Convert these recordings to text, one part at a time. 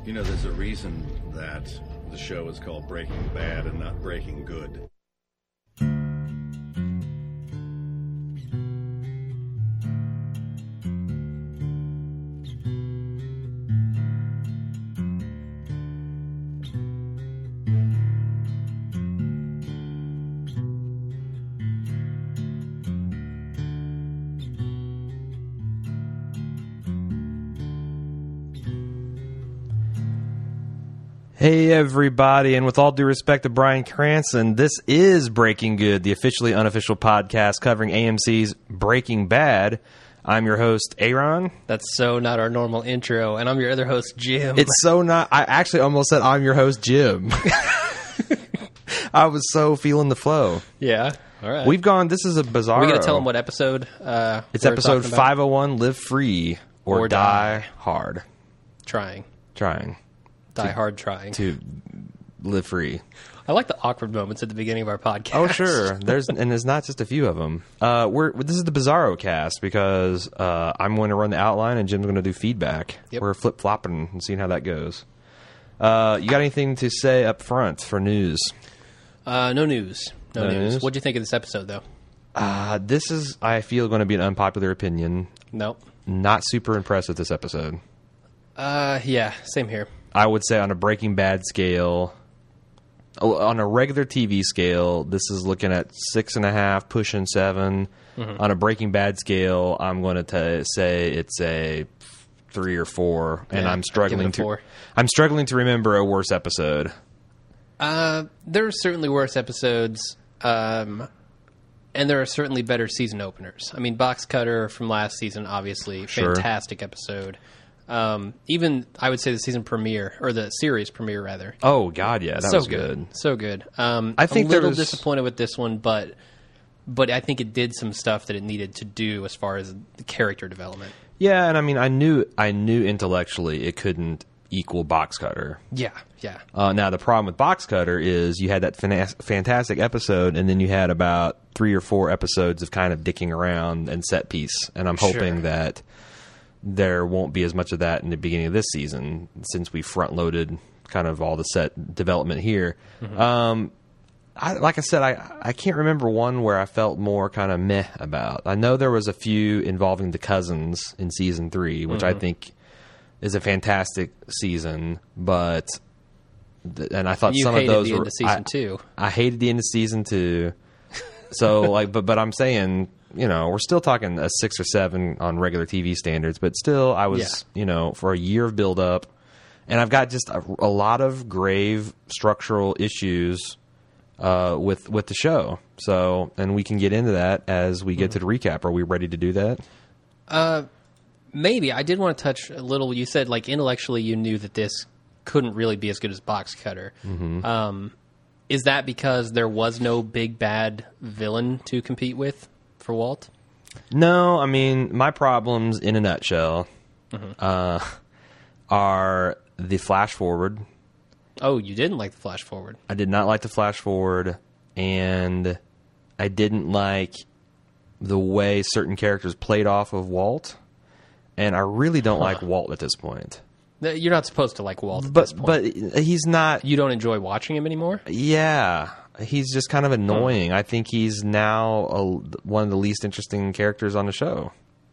You know, there's a reason that the show is called Breaking Bad and not Breaking Good. Hey everybody, and with all due respect to Bryan Cranston, this is Breaking Good, the officially unofficial podcast covering AMC's Breaking Bad. I'm your host, Aaron. That's so not our normal intro, and I'm your other host, Jim. It's so not. I actually almost said I'm your host, Jim. I was so feeling the flow. Yeah, all right. We've gone, this is a bizarre. Are we going to tell them what episode it's episode 501, Live Free or Die Hard. Trying. Die hard trying. To live free. I like the awkward moments at the beginning of our podcast. Oh, sure. And there's not just a few of them. This is the Bizarro cast because I'm going to run the outline and Jim's going to do feedback. Yep. We're flip-flopping and seeing how that goes. You got anything to say up front for news? No news. No news. News? What'd you think of this episode, though? This is, I feel, going to be an unpopular opinion. Nope. Not super impressed with this episode. Yeah, same here. I would say on a Breaking Bad scale, on a regular TV scale, this is looking at 6.5, pushing 7. Mm-hmm. On a Breaking Bad scale, I'm going to say it's a 3 or 4, and Yeah, I'm struggling give it a 4. I'm struggling to remember a worse episode. There are certainly worse episodes, and there are certainly better season openers. I mean, Box Cutter from last season, obviously, Sure. fantastic episode. Even, I would say, the season premiere, or the series premiere, rather. Oh God, yeah, that was good. So good. I think I'm a little there was- disappointed with this one, but I think it did some stuff that it needed to do as far as the character development. Yeah, and I mean, I knew intellectually it couldn't equal Box Cutter. Yeah. Now, the problem with Box Cutter is you had that fantastic episode, and then you had about 3 or 4 episodes of kind of dicking around and set piece. And I'm hoping Sure. that there won't be as much of that in the beginning of this season, since we front-loaded kind of all the set development here. Mm-hmm. Like I said, I can't remember one where I felt more kind of meh about. I know there was a few involving the cousins in season 3, which I think is a fantastic season, but... And I thought You some of hated those the were end of season 2. I hated the end of season 2. So but I'm saying, we're still talking a 6 or 7 on regular TV standards, but still I was, for a year of build up, and I've got just a lot of grave structural issues with the show. So, and we can get into that as we get to the recap. Are we ready to do that? Maybe. I did want to touch a little. You said, like, intellectually you knew that this couldn't really be as good as Box Cutter. Mm-hmm. Is that because there was no big bad villain to compete with for Walt? No, I mean, my problems in a nutshell are the flash forward. Oh, you didn't like the flash forward. I did not like the flash forward, and I didn't like the way certain characters played off of Walt, and I really don't like Walt at this point. You're not supposed to like Walt at this point. But he's not... You don't enjoy watching him anymore? Yeah. He's just kind of annoying. I think he's now one of the least interesting characters on the show.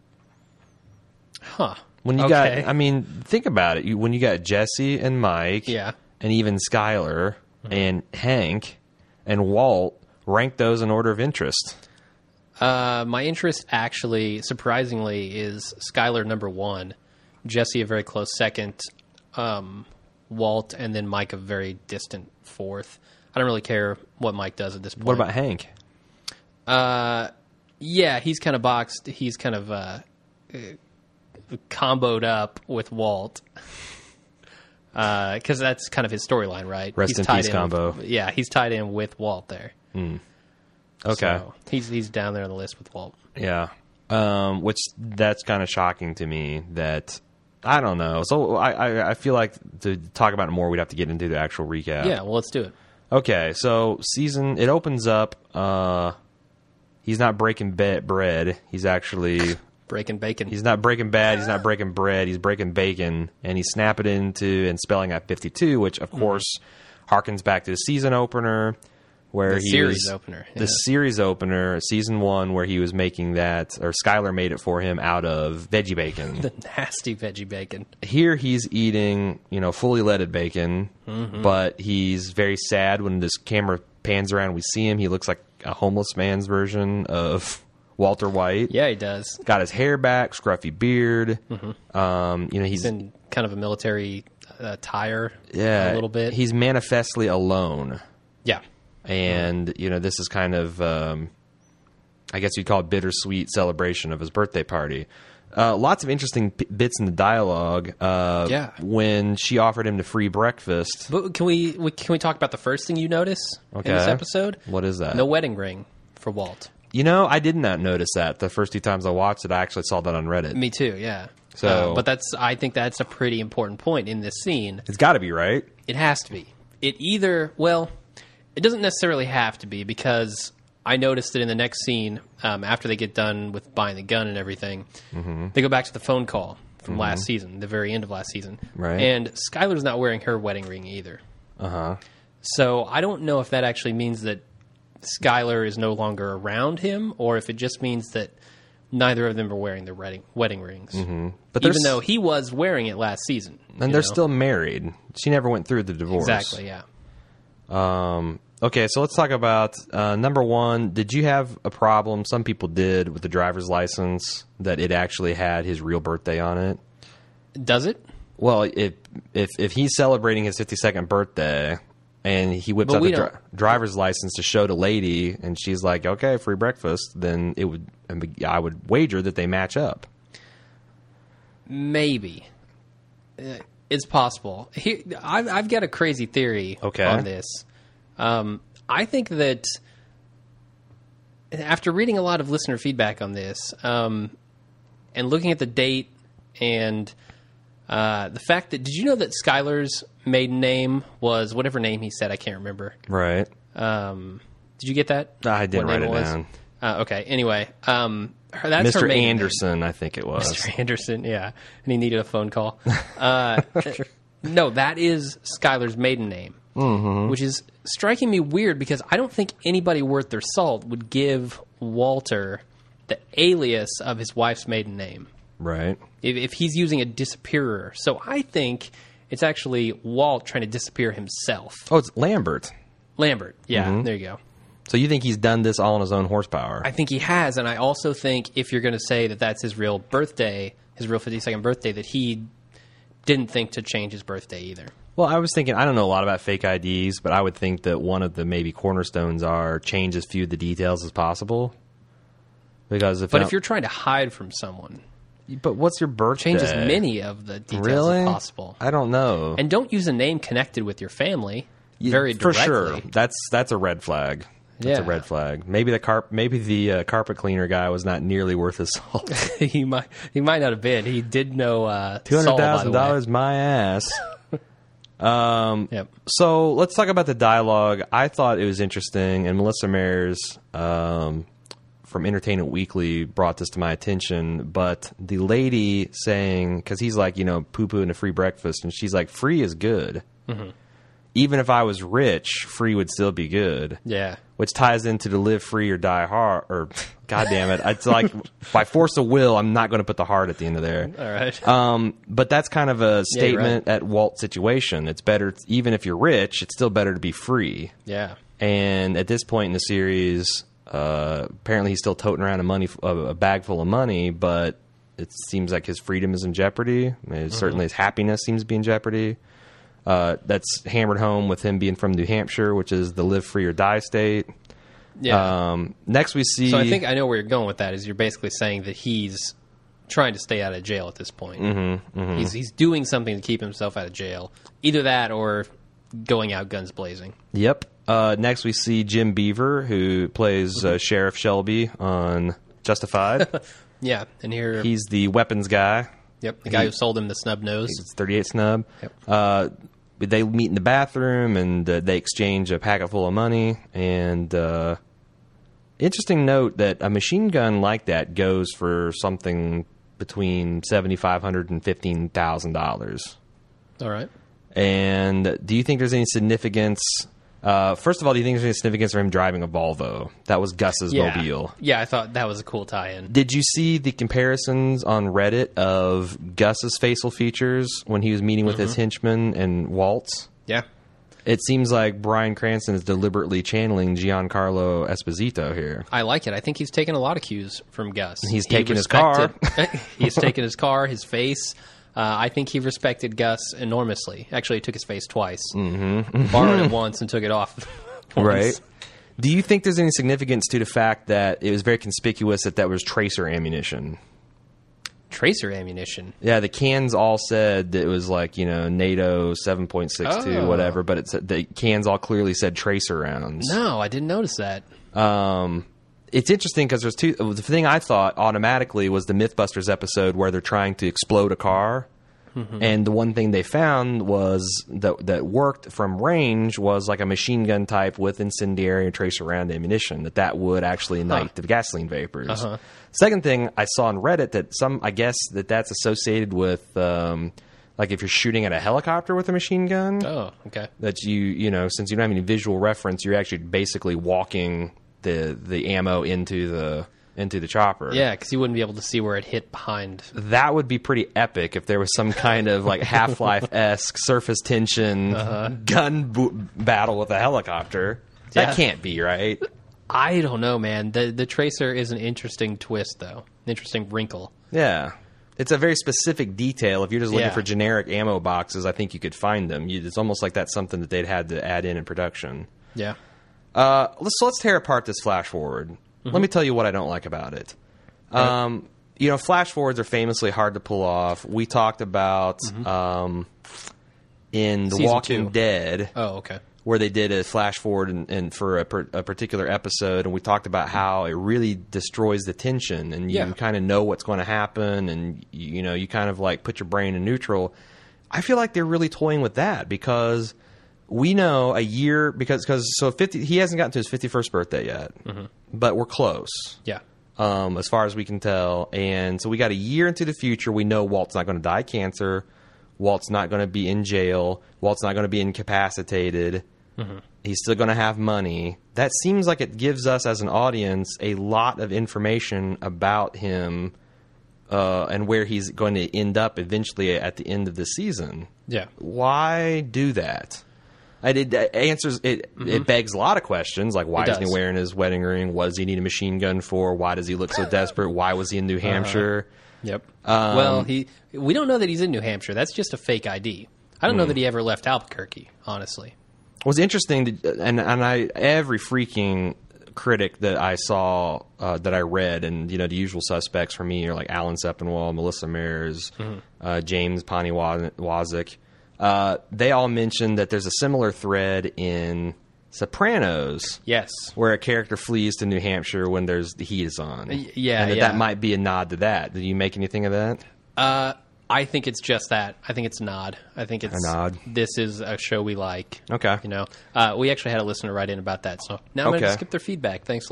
Huh. When you got... I mean, think about it. When you got Jesse and Mike... Yeah. And even Skyler and Hank and Walt, rank those in order of interest. My interest, actually, surprisingly, is Skyler number 1, Jesse a very close second, Walt, and then Mike a very distant 4th. I don't really care what Mike does at this point. What about Hank? Yeah, he's kind of boxed. He's kind of comboed up with Walt. Because that's kind of his storyline, right? Rest in peace combo. Yeah, he's tied in with Walt there. Okay. So he's down there on the list with Walt. Yeah. Which that's kind of shocking to me that... I don't know. So I feel like to talk about it more, we'd have to get into the actual recap. Yeah, well, let's do it. Okay, so it opens up. He's not breaking bread. He's actually breaking bacon. He's not breaking bad. He's not breaking bread. He's breaking bacon, and he's snapping into and spelling out 52, which of course harkens back to the season opener, where The series opener, yeah. the series opener, season 1, where he was making that, or Skylar made it for him out of veggie bacon. The nasty veggie bacon. Here he's eating, fully leaded bacon, but he's very sad when this camera pans around. We see him. He looks like a homeless man's version of Walter White. Yeah, he does. Got his hair back, scruffy beard. He's in kind of a military attire a little bit. He's manifestly alone. Yeah. And, this is kind of, I guess you'd call it bittersweet celebration of his birthday party. Lots of interesting bits in the dialogue. When she offered him the free breakfast. But can we talk about the first thing you notice in this episode? What is that? No wedding ring for Walt. I did not notice that the first 2 times I watched it. I actually saw that on Reddit. Me too, yeah. So, but I think that's a pretty important point in this scene. It's got to be, right? It has to be. It doesn't necessarily have to be, because I noticed that in the next scene, after they get done with buying the gun and everything, they go back to the phone call from last season, the very end of last season. Right. And Skylar's not wearing her wedding ring either. Uh-huh. So I don't know if that actually means that Skylar is no longer around him, or if it just means that neither of them are wearing their wedding rings. But even though he was wearing it last season. And they're still married. She never went through the divorce. Exactly, yeah. Okay, so let's talk about number 1. Did you have a problem? Some people did with the driver's license that it actually had his real birthday on it. Does it? Well, if he's celebrating his 52nd birthday and he whips out the driver's license to show the lady, and she's like, "Okay, free breakfast," then I would wager that they match up. Maybe. It's possible. I've got a crazy theory on this. I think that after reading a lot of listener feedback on this, and looking at the date and the fact that, did you know that Skylar's maiden name was whatever name he said? I can't remember. Right. Did you get that? I didn't write it down. Okay. Anyway, that's Mr. her maiden Anderson, name. I think it was. Mr. Anderson, yeah. And he needed a phone call. No, that is Skylar's maiden name, which is striking me weird, because I don't think anybody worth their salt would give Walter the alias of his wife's maiden name. Right. If he's using a disappearer. So I think it's actually Walt trying to disappear himself. Oh, it's Lambert. Lambert, yeah, there you go. So you think he's done this all on his own horsepower? I think he has, and I also think if you're going to say that that's his real birthday, his real 52nd birthday, that he didn't think to change his birthday either. Well, I was thinking, I don't know a lot about fake IDs, but I would think that one of the maybe cornerstones are change as few of the details as possible. Because if you're trying to hide from someone, but what's your birthday? Change as many of the details as possible. I don't know. And don't use a name connected with your family very for directly. Sure. That's a red flag. That's a red flag. Maybe the carpet cleaner guy was not nearly worth his salt. he might not have been. He did know $200,000 my ass. Yep. So let's talk about the dialogue. I thought it was interesting, and Melissa Mayers from Entertainment Weekly brought this to my attention. But the lady saying, because he's like, poo-poo and a free breakfast, and she's like, free is good. Mm-hmm. Even if I was rich, free would still be good. Yeah. Which ties into the live free or die hard, or God damn it. It's like, by force of will, I'm not going to put the heart at the end of there. All right. But that's kind of a statement at Walt's situation. It's better, even if you're rich, it's still better to be free. Yeah. And at this point in the series, apparently he's still toting around a bag full of money, but it seems like his freedom is in jeopardy. Certainly his happiness seems to be in jeopardy. That's hammered home with him being from New Hampshire, which is the live free or die state. Yeah. Next we see... So I think I know where you're going with that, is you're basically saying that he's trying to stay out of jail at this point. Mm-hmm, mm-hmm. He's doing something to keep himself out of jail. Either that or going out guns blazing. Yep. Next we see Jim Beaver, who plays Sheriff Shelby on Justified. Yeah, and here... He's the weapons guy. Yep, the guy who sold him the snub nose. It's 38 snub. Yep. They meet in the bathroom, and they exchange a packet full of money, and interesting note that a machine gun like that goes for something between $7,500 and $15,000. All right. And do you think there's any significance? First of all, do you think there's any significance for him driving a Volvo? That was Gus's mobile. Yeah, I thought that was a cool tie-in. Did you see the comparisons on Reddit of Gus's facial features when he was meeting with his henchman and Waltz? Yeah. It seems like Bryan Cranston is deliberately channeling Giancarlo Esposito here. I like it. I think he's taken a lot of cues from Gus. He's taken his car. He's taken his car, his face. I think he respected Gus enormously. Actually, he took his face twice. Mm-hmm. Borrowed it once and took it off once. Right. Do you think there's any significance to the fact that it was very conspicuous that was tracer ammunition? Tracer ammunition? Yeah, the cans all said that it was like, NATO 7.62, whatever, but the cans all clearly said tracer rounds. No, I didn't notice that. It's interesting because there's two. The thing I thought automatically was the Mythbusters episode where they're trying to explode a car, and the one thing they found was that worked from range was like a machine gun type with incendiary and tracer round ammunition. That would actually ignite the gasoline vapors. Second thing I saw on Reddit that I guess that's associated with like if you're shooting at a helicopter with a machine gun. Oh, okay. That since you don't have any visual reference, you're actually basically walking the ammo into the chopper. Yeah, because you wouldn't be able to see where it hit behind. That would be pretty epic if there was some kind of like Half-Life-esque surface tension gun battle with a helicopter. Yeah. That can't be right. I don't know, man. The tracer is an interesting twist, though. An interesting wrinkle. Yeah. It's a very specific detail. If you're just looking for generic ammo boxes, I think you could find them. It's almost like that's something that they'd had to add in production. Yeah. Let's tear apart this flash forward. Let me tell you what I don't like about it. Flash forwards are famously hard to pull off. We talked about in The Walking Dead. Oh, okay. Where they did a flash forward and for a particular episode, and we talked about how it really destroys the tension, and you kind of know what's going to happen, and you kind of like put your brain in neutral. I feel like they're really toying with that because we know a year he hasn't gotten to his 51st birthday yet, but we're close. Yeah. As far as we can tell, and so we got a year into the future. We know Walt's not going to die of cancer. Walt's not going to be in jail. Walt's not going to be incapacitated. He's still going to have money. That seems like it gives us as an audience a lot of information about him and where he's going to end up eventually at the end of the season. Yeah. Why do that? It begs a lot of questions, like why isn't he wearing his wedding ring? What does he need a machine gun for? Why does he look so desperate? Why was he in New Hampshire? Yep. We don't know that he's in New Hampshire. That's just a fake ID. I don't know that he ever left Albuquerque, honestly. What's interesting, every freaking critic that I saw, that I read, and the usual suspects for me are like Alan Sepinwall, Melissa Mayers, James Poniwazik. They all mentioned that there's a similar thread in Sopranos. Yes. Where a character flees to New Hampshire when the heat is on. Yeah, and that might be a nod to that. Did you make anything of that? I think it's just that. I think it's a nod. I think it's a nod. This is a show we like. Okay. We actually had a listener write in about that, so now I'm going to skip their feedback. Thanks a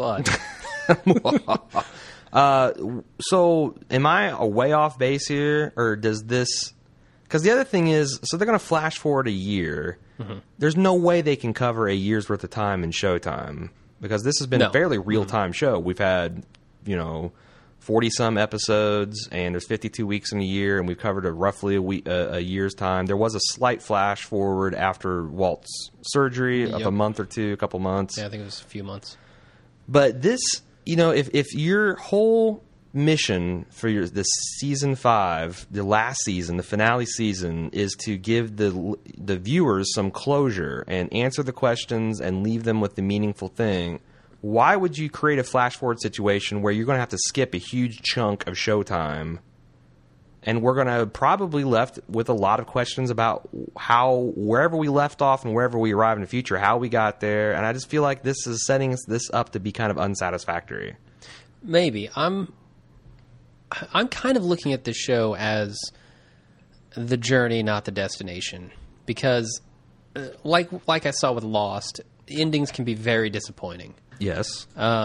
lot. So am I way off base here, or does this... Because the other thing is, so they're going to flash forward a year. There's no way they can cover a year's worth of time in Showtime, because this has been a fairly real-time show. We've had, 40-some episodes, and there's 52 weeks in a year, and we've covered roughly a year's time. There was a slight flash forward after Walt's surgery of a month or two, a couple months. Yeah, I think it was a few months. But this, if your whole mission for this season 5, the last season, the finale season, is to give the viewers some closure and answer the questions and leave them with the meaningful thing, why would you create a flash forward situation where you're going to have to skip a huge chunk of showtime, and we're going to probably left with a lot of questions about wherever we left off and wherever we arrive in the future, how we got there, and I just feel like this is setting this up to be kind of unsatisfactory. Maybe. I'm kind of looking at this show as the journey, not the destination, because like I saw with Lost, endings can be very disappointing. Yes.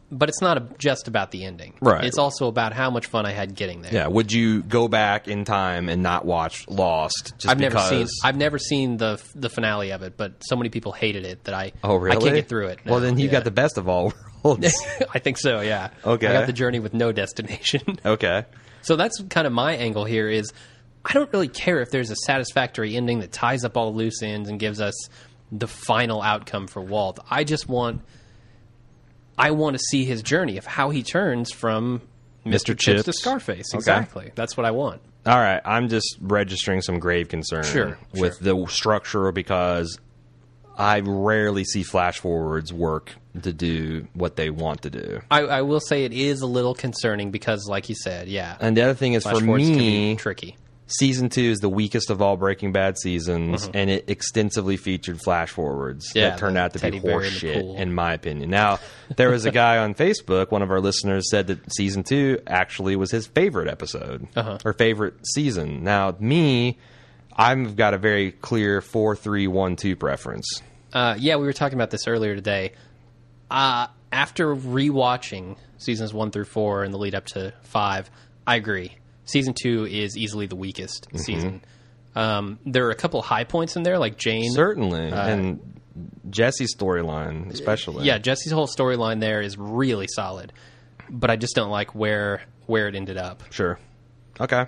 but it's not just about the ending. Right. It's also about how much fun I had getting there. Yeah. Would you go back in time and not watch Lost? Just I've because... never seen the finale of it, but so many people hated it that I really? I can't get through it. Well, now. then you got the best of all worlds. I think so. Yeah. Okay. I got the journey with no destination. Okay. So that's kind of my angle here. Is I don't really care if there's a satisfactory ending that ties up all the loose ends and gives us the final outcome for Walt. I want to see his journey of how he turns from Mr. Chips to Scarface. Exactly. Okay. That's what I want. All right. I'm just registering some grave concern with the structure because I rarely see flash forwards work to do what they want to do. I will say it is a little concerning because, like you said, yeah. And the other thing is, flash for forwards can me, be tricky. Season 2 is the weakest of all Breaking Bad seasons, and it extensively featured flash forwards that turned out to be horseshit, in my opinion. Now, there was a guy on Facebook, one of our listeners, said that Season 2 actually was his favorite episode, or favorite season. Now, me, I've got a very clear 4-3-1-2 preference. Yeah, we were talking about this earlier today. After rewatching seasons 1 through 4 and the lead up to 5, I agree. Season 2 is easily the weakest season. There are a couple high points in there, like Jane. Certainly. And Jesse's storyline, especially. Yeah, Jesse's whole storyline there is really solid. But I just don't like where it ended up. Sure. Okay.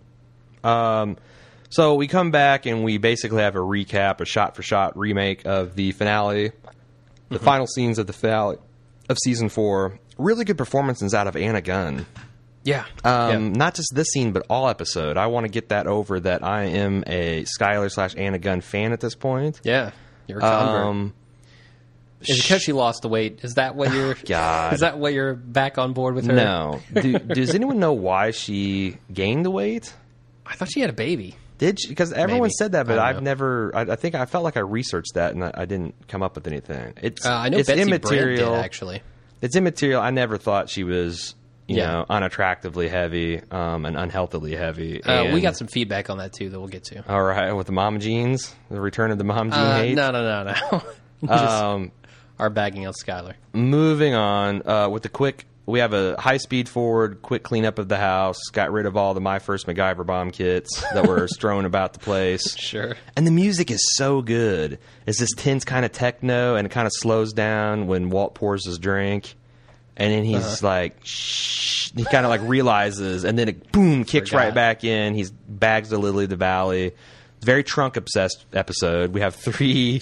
So we come back and we basically have a recap, a shot-for-shot remake of the finale, the final scenes of the finale of Season 4. Really good performances out of Anna Gunn. Yeah. Not just this scene, but all episode. I want to get that over that I am a Skyler/Anna Gunn fan at this point. Yeah. You're a convert. Is it because she lost the weight? Is that what you're... God. Is that what you're back on board with her? No. Does anyone know why she gained the weight? I thought she had a baby. Did she? Because everyone said that, but I've know. never... I think I felt like I researched that and I didn't come up with anything. I know it's Betsy immaterial. Brant did, actually. It's immaterial. I never thought she was... You know, unattractively heavy and unhealthily heavy. We got some feedback on that, too, that we'll get to. All right, with the mom jeans? The return of the mom jean hate? No. Just our bagging out Skyler. Moving on, with the quick... We have a high-speed forward, quick cleanup of the house, got rid of all the My First MacGyver bomb kits that were strewn about the place. Sure. And the music is so good. It's this tense kind of techno, and it kind of slows down when Walt pours his drink. And then he's like, shh. He kind of like realizes, and then it, boom, kicks right back in. He's bags the Lily of the Valley. Very trunk-obsessed episode. We have 3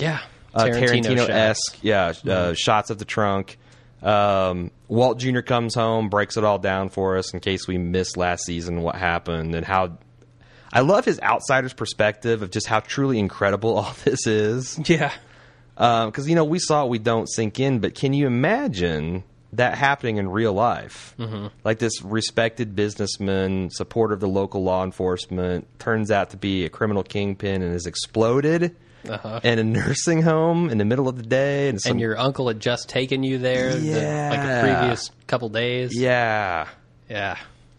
Tarantino-esque shots of the trunk. Walt Jr. comes home, breaks it all down for us in case we missed last season what happened and how... I love his outsider's perspective of just how truly incredible all this is. Yeah. Because, we saw it, we don't sink in, but can you imagine... that happening in real life. Like this respected businessman, supporter of the local law enforcement, turns out to be a criminal kingpin and is exploded in a nursing home in the middle of the day. And your uncle had just taken you there like the previous couple days. Yeah. Yeah.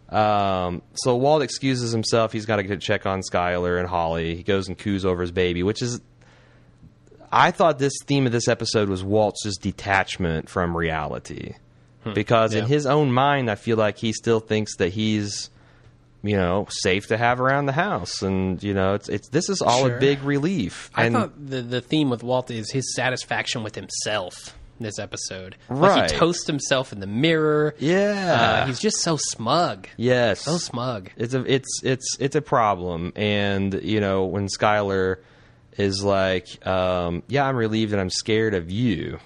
So Walt excuses himself. He's got to go check on Skyler and Holly. He goes and coos over his baby, which is... I thought this theme of this episode was Walt's just detachment from reality. Because in his own mind, I feel like he still thinks that he's, safe to have around the house. And, this is all a big relief. I thought the theme with Walt is his satisfaction with himself this episode. Right. Like he toasts himself in the mirror. Yeah. He's just so smug. Yes. So smug. It's a problem. And, when Skyler is like, I'm relieved and I'm scared of you.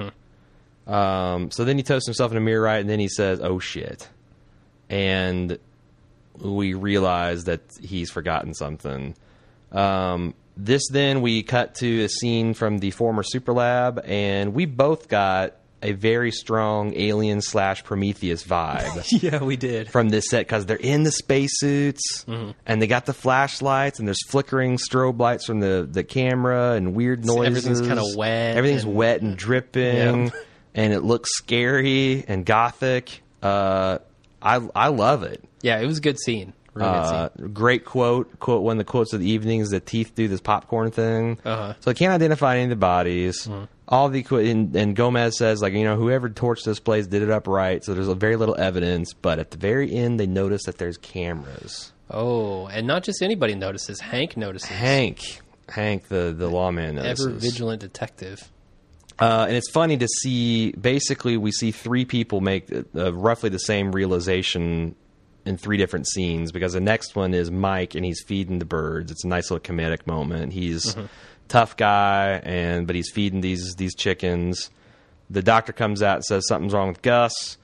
So then he toasts himself in the mirror, right? And then he says, oh, shit. And we realize that he's forgotten something. Then we cut to a scene from the former Superlab, and we both got a very strong Alien/Prometheus vibe. Yeah, we did. From this set, because they're in the spacesuits, and they got the flashlights, and there's flickering strobe lights from the camera, and weird noises. Everything's kind of wet. Everything's wet and dripping. Yep. And it looks scary and gothic. I love it. Yeah, it was a good scene. Real good scene. Great quote. One of the quotes of the evening is the teeth do this popcorn thing. Uh-huh. So they can't identify any of the bodies. All the and Gomez says, like, whoever torched this place did it upright. So there's very little evidence. But at the very end, they notice that there's cameras. Oh, and not just anybody notices. Hank notices. Hank, the lawman notices. Ever vigilant detective. And it's funny to see, basically, we see three people make roughly the same realization in three different scenes, because the next one is Mike, and he's feeding the birds. It's a nice little comedic moment. He's tough guy, but he's feeding these chickens. The doctor comes out and says something's wrong with Gus.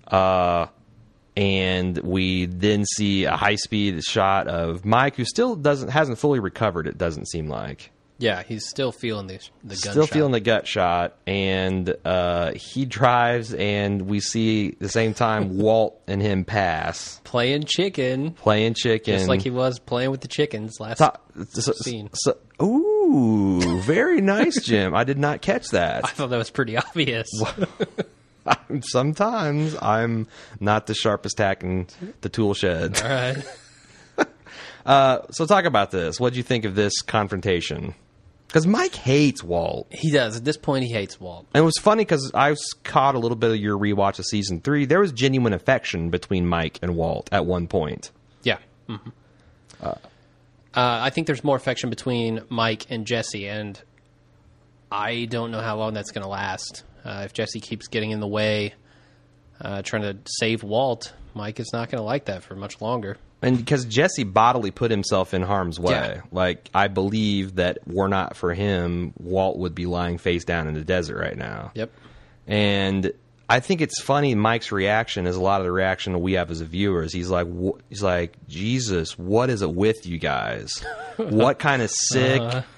And we then see a high-speed shot of Mike, who still hasn't fully recovered, it doesn't seem like. Yeah, he's still feeling the gunshot. Still feeling the gut shot, and he drives, and we see at the same time Walt and him pass. Playing chicken. Just like he was playing with the chickens last scene. Ooh, very nice, Jim. I did not catch that. I thought that was pretty obvious. Sometimes I'm not the sharpest tack in the tool shed. All right. So talk about this. What did you think of this confrontation? Because Mike hates Walt. He does. At this point, he hates Walt. And it was funny because I caught a little bit of your rewatch of season 3. There was genuine affection between Mike and Walt at one point. Yeah. Mm-hmm. I think there's more affection between Mike and Jesse, and I don't know how long that's going to last. If Jesse keeps getting in the way, trying to save Walt, Mike is not going to like that for much longer. And because Jesse bodily put himself in harm's way. Yeah. Like, I believe that were not for him, Walt would be lying face down in the desert right now. Yep. And I think it's funny, Mike's reaction is a lot of the reaction that we have as viewers. He's like, Jesus, what is it with you guys? What kind of sick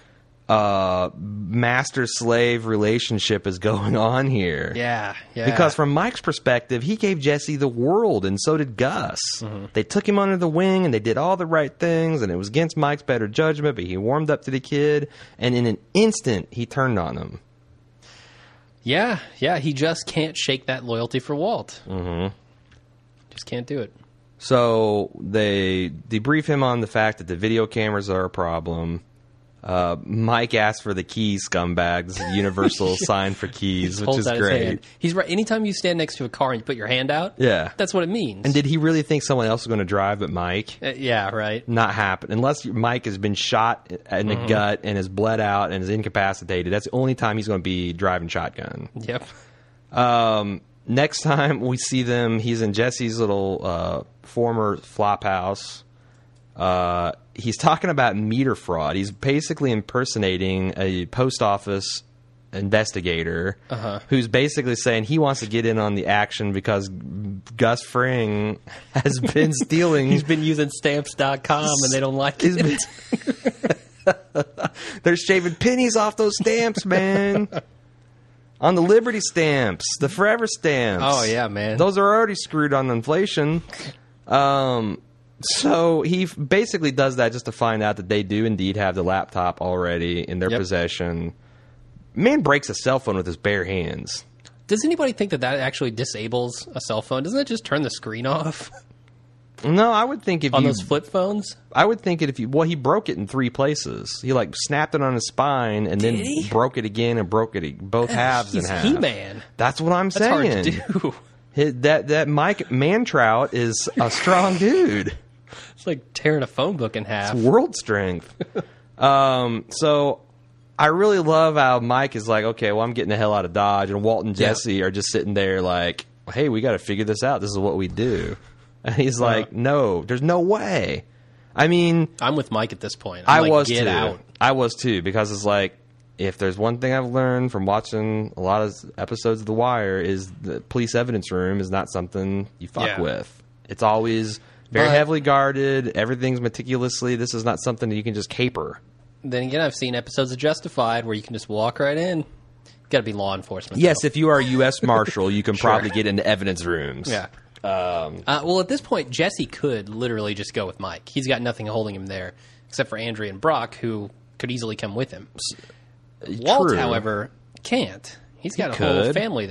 master-slave relationship is going on here? Yeah. Because from Mike's perspective, he gave Jesse the world, and so did Gus. They took him under the wing, and they did all the right things, and it was against Mike's better judgment, but he warmed up to the kid, and in an instant, he turned on him. Yeah, he just can't shake that loyalty for Walt. Just can't do it. So they debrief him on the fact that the video cameras are a problem. Mike asks for the keys, scumbags, universal sign for keys, which is great. He's right. Anytime you stand next to a car and you put your hand out, that's what it means. And did he really think someone else was going to drive but Mike? Yeah, right. Not happen. Unless Mike has been shot in the gut and has bled out and is incapacitated. That's the only time he's going to be driving shotgun. Yep. Next time we see them, he's in Jesse's little former flop house. He's talking about meter fraud. He's basically impersonating a post office investigator who's basically saying he wants to get in on the action because Gus Fring has been stealing. He's been using stamps.com and they don't like it. They're shaving pennies off those stamps, man. On the Liberty stamps, the Forever stamps. Oh, yeah, man. Those are already screwed on inflation. So he basically does that just to find out that they do indeed have the laptop already in their possession. Man breaks a cell phone with his bare hands. Does anybody think that actually disables a cell phone? Doesn't it just turn the screen off? No, I would think on those flip phones? I would think it he broke it in 3 places. He snapped it on his spine and then broke it again and broke it both halves in half. He's He-Man. That's what I'm saying. That's hard do. to That Mike Mantrout is a strong dude. It's like tearing a phone book in half. It's world strength. So I really love how Mike is like, okay, well, I'm getting the hell out of Dodge, and Walt and Jesse are just sitting there like, hey, we got to figure this out. This is what we do. And he's like, no, there's no way. I mean, I'm with Mike at this point. I was too, because it's like, if there's one thing I've learned from watching a lot of episodes of The Wire is the police evidence room is not something you fuck with. It's always very heavily guarded. Everything's meticulously. This is not something that you can just caper. Then again, I've seen episodes of Justified where you can just walk right in. Got to be law enforcement. Yes, if you are a U.S. Marshal, you can probably get into evidence rooms. Yeah. Well, at this point, Jesse could literally just go with Mike. He's got nothing holding him there, except for Andrea and Brock, who could easily come with him. Walt, however, can't. He's got a whole family there.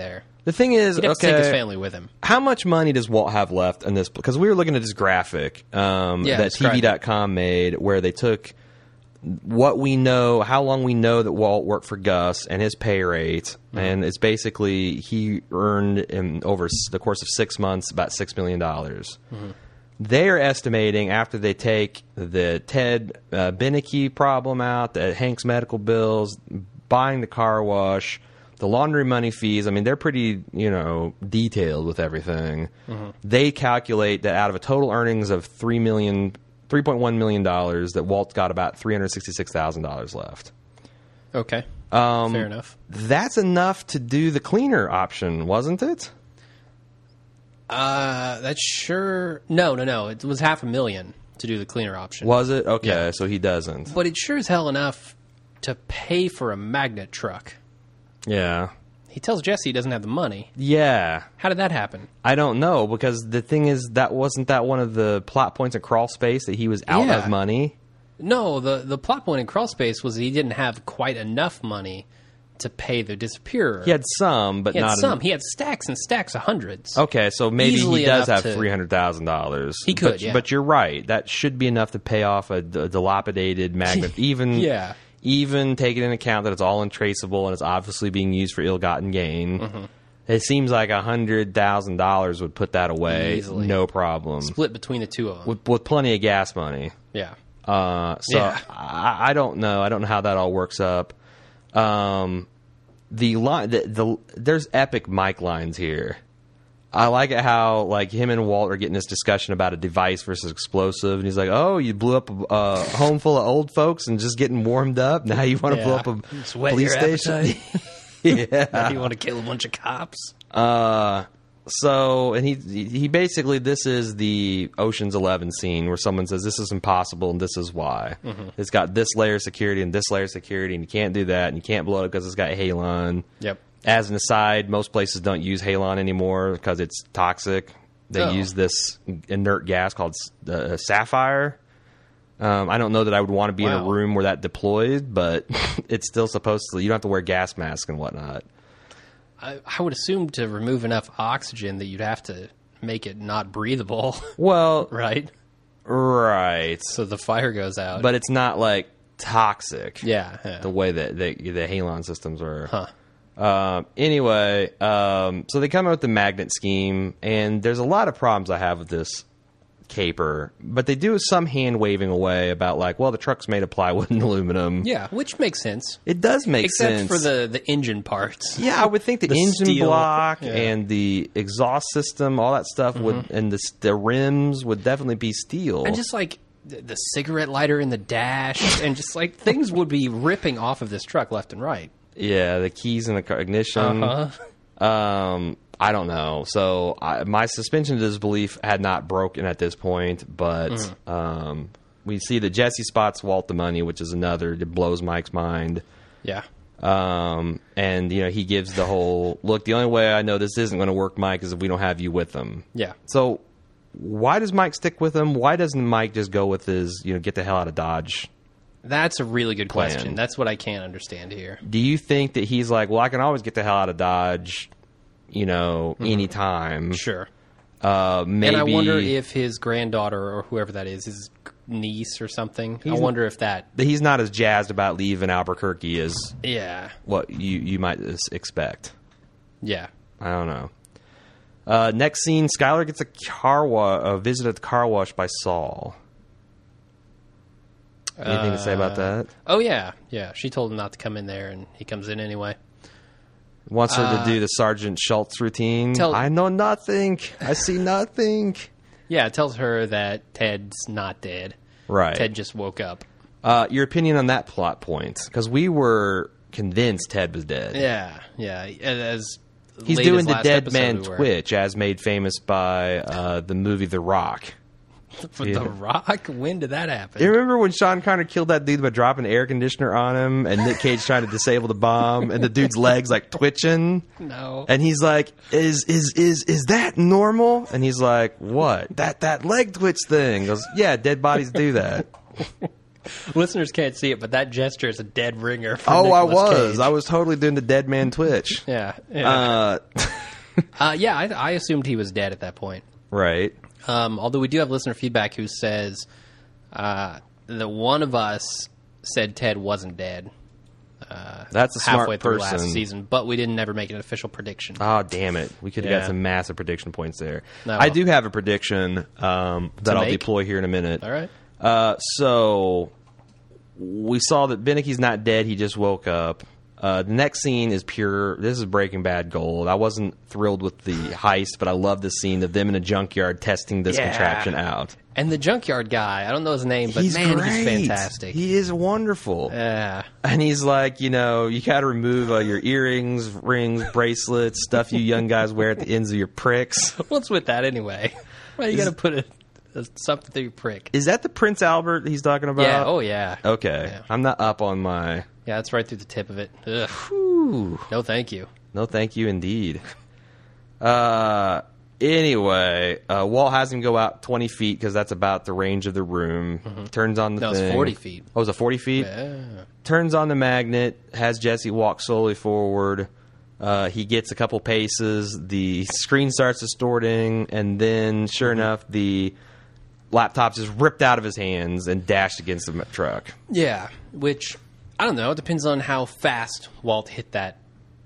The thing is, He'd have to take his okay, family with him. how much money does Walt have left in this? Because we were looking at this graphic that describe it. TV.com made, where they took what we know, how long we know that Walt worked for Gus, and his pay rate, and it's basically he earned in over the course of 6 months about $6 million. They are estimating, after they take the Ted Beneke problem out, the Hank's medical bills, buying the car wash, the laundry money fees, I mean, they're pretty, detailed with everything. They calculate that out of a total earnings of $3.1 million, that Walt's got about $366,000 left. Okay. Fair enough. That's enough to do the cleaner option, wasn't it? That's sure. No. It was $500,000 to do the cleaner option. Was it? Okay, Yeah. so he doesn't. But it sure is hell enough to pay for a magnet truck. Yeah. He tells Jesse he doesn't have the money. Yeah. How did that happen? I don't know, because the thing is, wasn't that one of the plot points in Crawl Space, that he was out Yeah. of money? No, the plot point in Crawl Space was that he didn't have quite enough money to pay the disappearer. He had some, but He had not some. He had stacks and stacks of hundreds. Okay, so maybe Easily he does enough have to- $300,000. He could, but, yeah. But you're right. That should be enough to pay off a dilapidated magnet. Even taking into account that it's all untraceable and it's obviously being used for ill-gotten gain. It seems like $100,000 would put that away, Easily. no problem, Split between the two of them. with plenty of gas money. Yeah. So I don't know. I don't know how that all works up. The line, there's epic Mike lines here. I like it how him and Walt are getting this discussion about a device versus explosive, and he's like, "Oh, you blew up a home full of old folks and just getting warmed up. Now you want to blow up a Just whet police your station?" appetite. Yeah. You want to kill a bunch of cops? So, and he basically, this is the Ocean's 11 scene where someone says, this is impossible and this is why. It's got this layer of security and this layer of security, and you can't do that, and you can't blow it because it's got halon. Yep. As an aside, most places don't use halon anymore because it's toxic. They use this inert gas called sapphire. I don't know that I would want to be in a Wow. room where that deployed, but it's still supposed to. You don't have to wear gas masks and whatnot. I would assume to remove enough oxygen that you'd have to make it not breathable, Well, right? right. So the fire goes out. But it's not toxic. yeah. The way that the halon systems are. Huh. Anyway, so they come up with the magnet scheme, and there's a lot of problems I have with this caper, but they do some hand waving away about the truck's made of plywood and aluminum. Yeah, which makes sense. It does make Except sense. for the engine parts. Yeah, I would think the engine steel, block yeah. and the exhaust system, all that stuff would, and the rims would definitely be steel. And just the cigarette lighter in the dash, and just things would be ripping off of this truck left and right. Yeah, the keys in the car ignition. I don't know. So my suspension of disbelief had not broken at this point, but we see that Jesse spots Walt the money, which is another that blows Mike's mind. Yeah. And he gives the whole look. The only way I know this isn't going to work, Mike, is if we don't have you with him. Yeah. So why does Mike stick with him? Why doesn't Mike just go with his get the hell out of Dodge? That's a really good Plan. question. That's what I can't understand here. Do you think that he's like, well, I can always get the hell out of Dodge, anytime? Sure. Maybe. And I wonder if his granddaughter or whoever that is, his niece or something. I wonder if that. he's not as jazzed about leaving Albuquerque as Yeah. what you might expect. Yeah. I don't know. Next scene, Skylar gets a visit at the car wash by Saul. Anything to say about that? Oh, yeah. Yeah. She told him not to come in there, and he comes in anyway. Wants her to do the Sergeant Schultz routine. I know nothing. I see nothing. Yeah, it tells her that Ted's not dead. Right. Ted just woke up. Your opinion on that plot point? Because we were convinced Ted was dead. Yeah. Yeah. As He's late doing as the last dead episode man we were. twitch, as made famous by the movie The Rock. For The Rock? When did that happen? You remember when Sean Connery killed that dude by dropping an air conditioner on him, and Nick Cage trying to disable the bomb, and the dude's legs twitching? No. And he's like, "Is that normal?" And he's like, "What? That leg twitch thing?" He goes, "Yeah, dead bodies do that." Listeners can't see it, but that gesture is a dead ringer. For I Nicolas was. Cage. I was totally doing the dead man twitch. Yeah. Yeah, I assumed he was dead at that point. Right. Although we do have listener feedback who says that one of us said Ted wasn't dead. That's a smart halfway through person. last season, but we didn't ever make an official prediction. Oh, damn it. We could have Yeah. got some massive prediction points there. No. I do have a prediction that I'll make? deploy here in a minute. All right. So we saw that Beneke's not dead. He just woke up. The next scene is pure. This is Breaking Bad gold. I wasn't thrilled with the heist, but I love the scene of them in a junkyard testing this Yeah. contraption out. And the junkyard guy, I don't know his name, but He's man, great. he's fantastic. He is wonderful. Yeah. And he's like, you got to remove your earrings, rings, bracelets, stuff you young guys wear at the ends of your pricks. What's with that anyway? Why you got to put something through your prick? Is that the Prince Albert he's talking about? Yeah. Oh, yeah. Okay. Yeah. I'm not up on my... Yeah, that's right through the tip of it. Ugh. Whew. No, thank you. No, thank you, indeed. Anyway, Walt has him go out 20 feet because that's about the range of the room. Turns on the No, thing. it's 40 feet. Oh, was it 40 feet? Yeah. Turns on the magnet, has Jesse walk slowly forward. He gets a couple paces. The screen starts distorting, and then, sure enough, the laptop just ripped out of his hands and dashed against the truck. Yeah, which, I don't know, it depends on how fast Walt hit that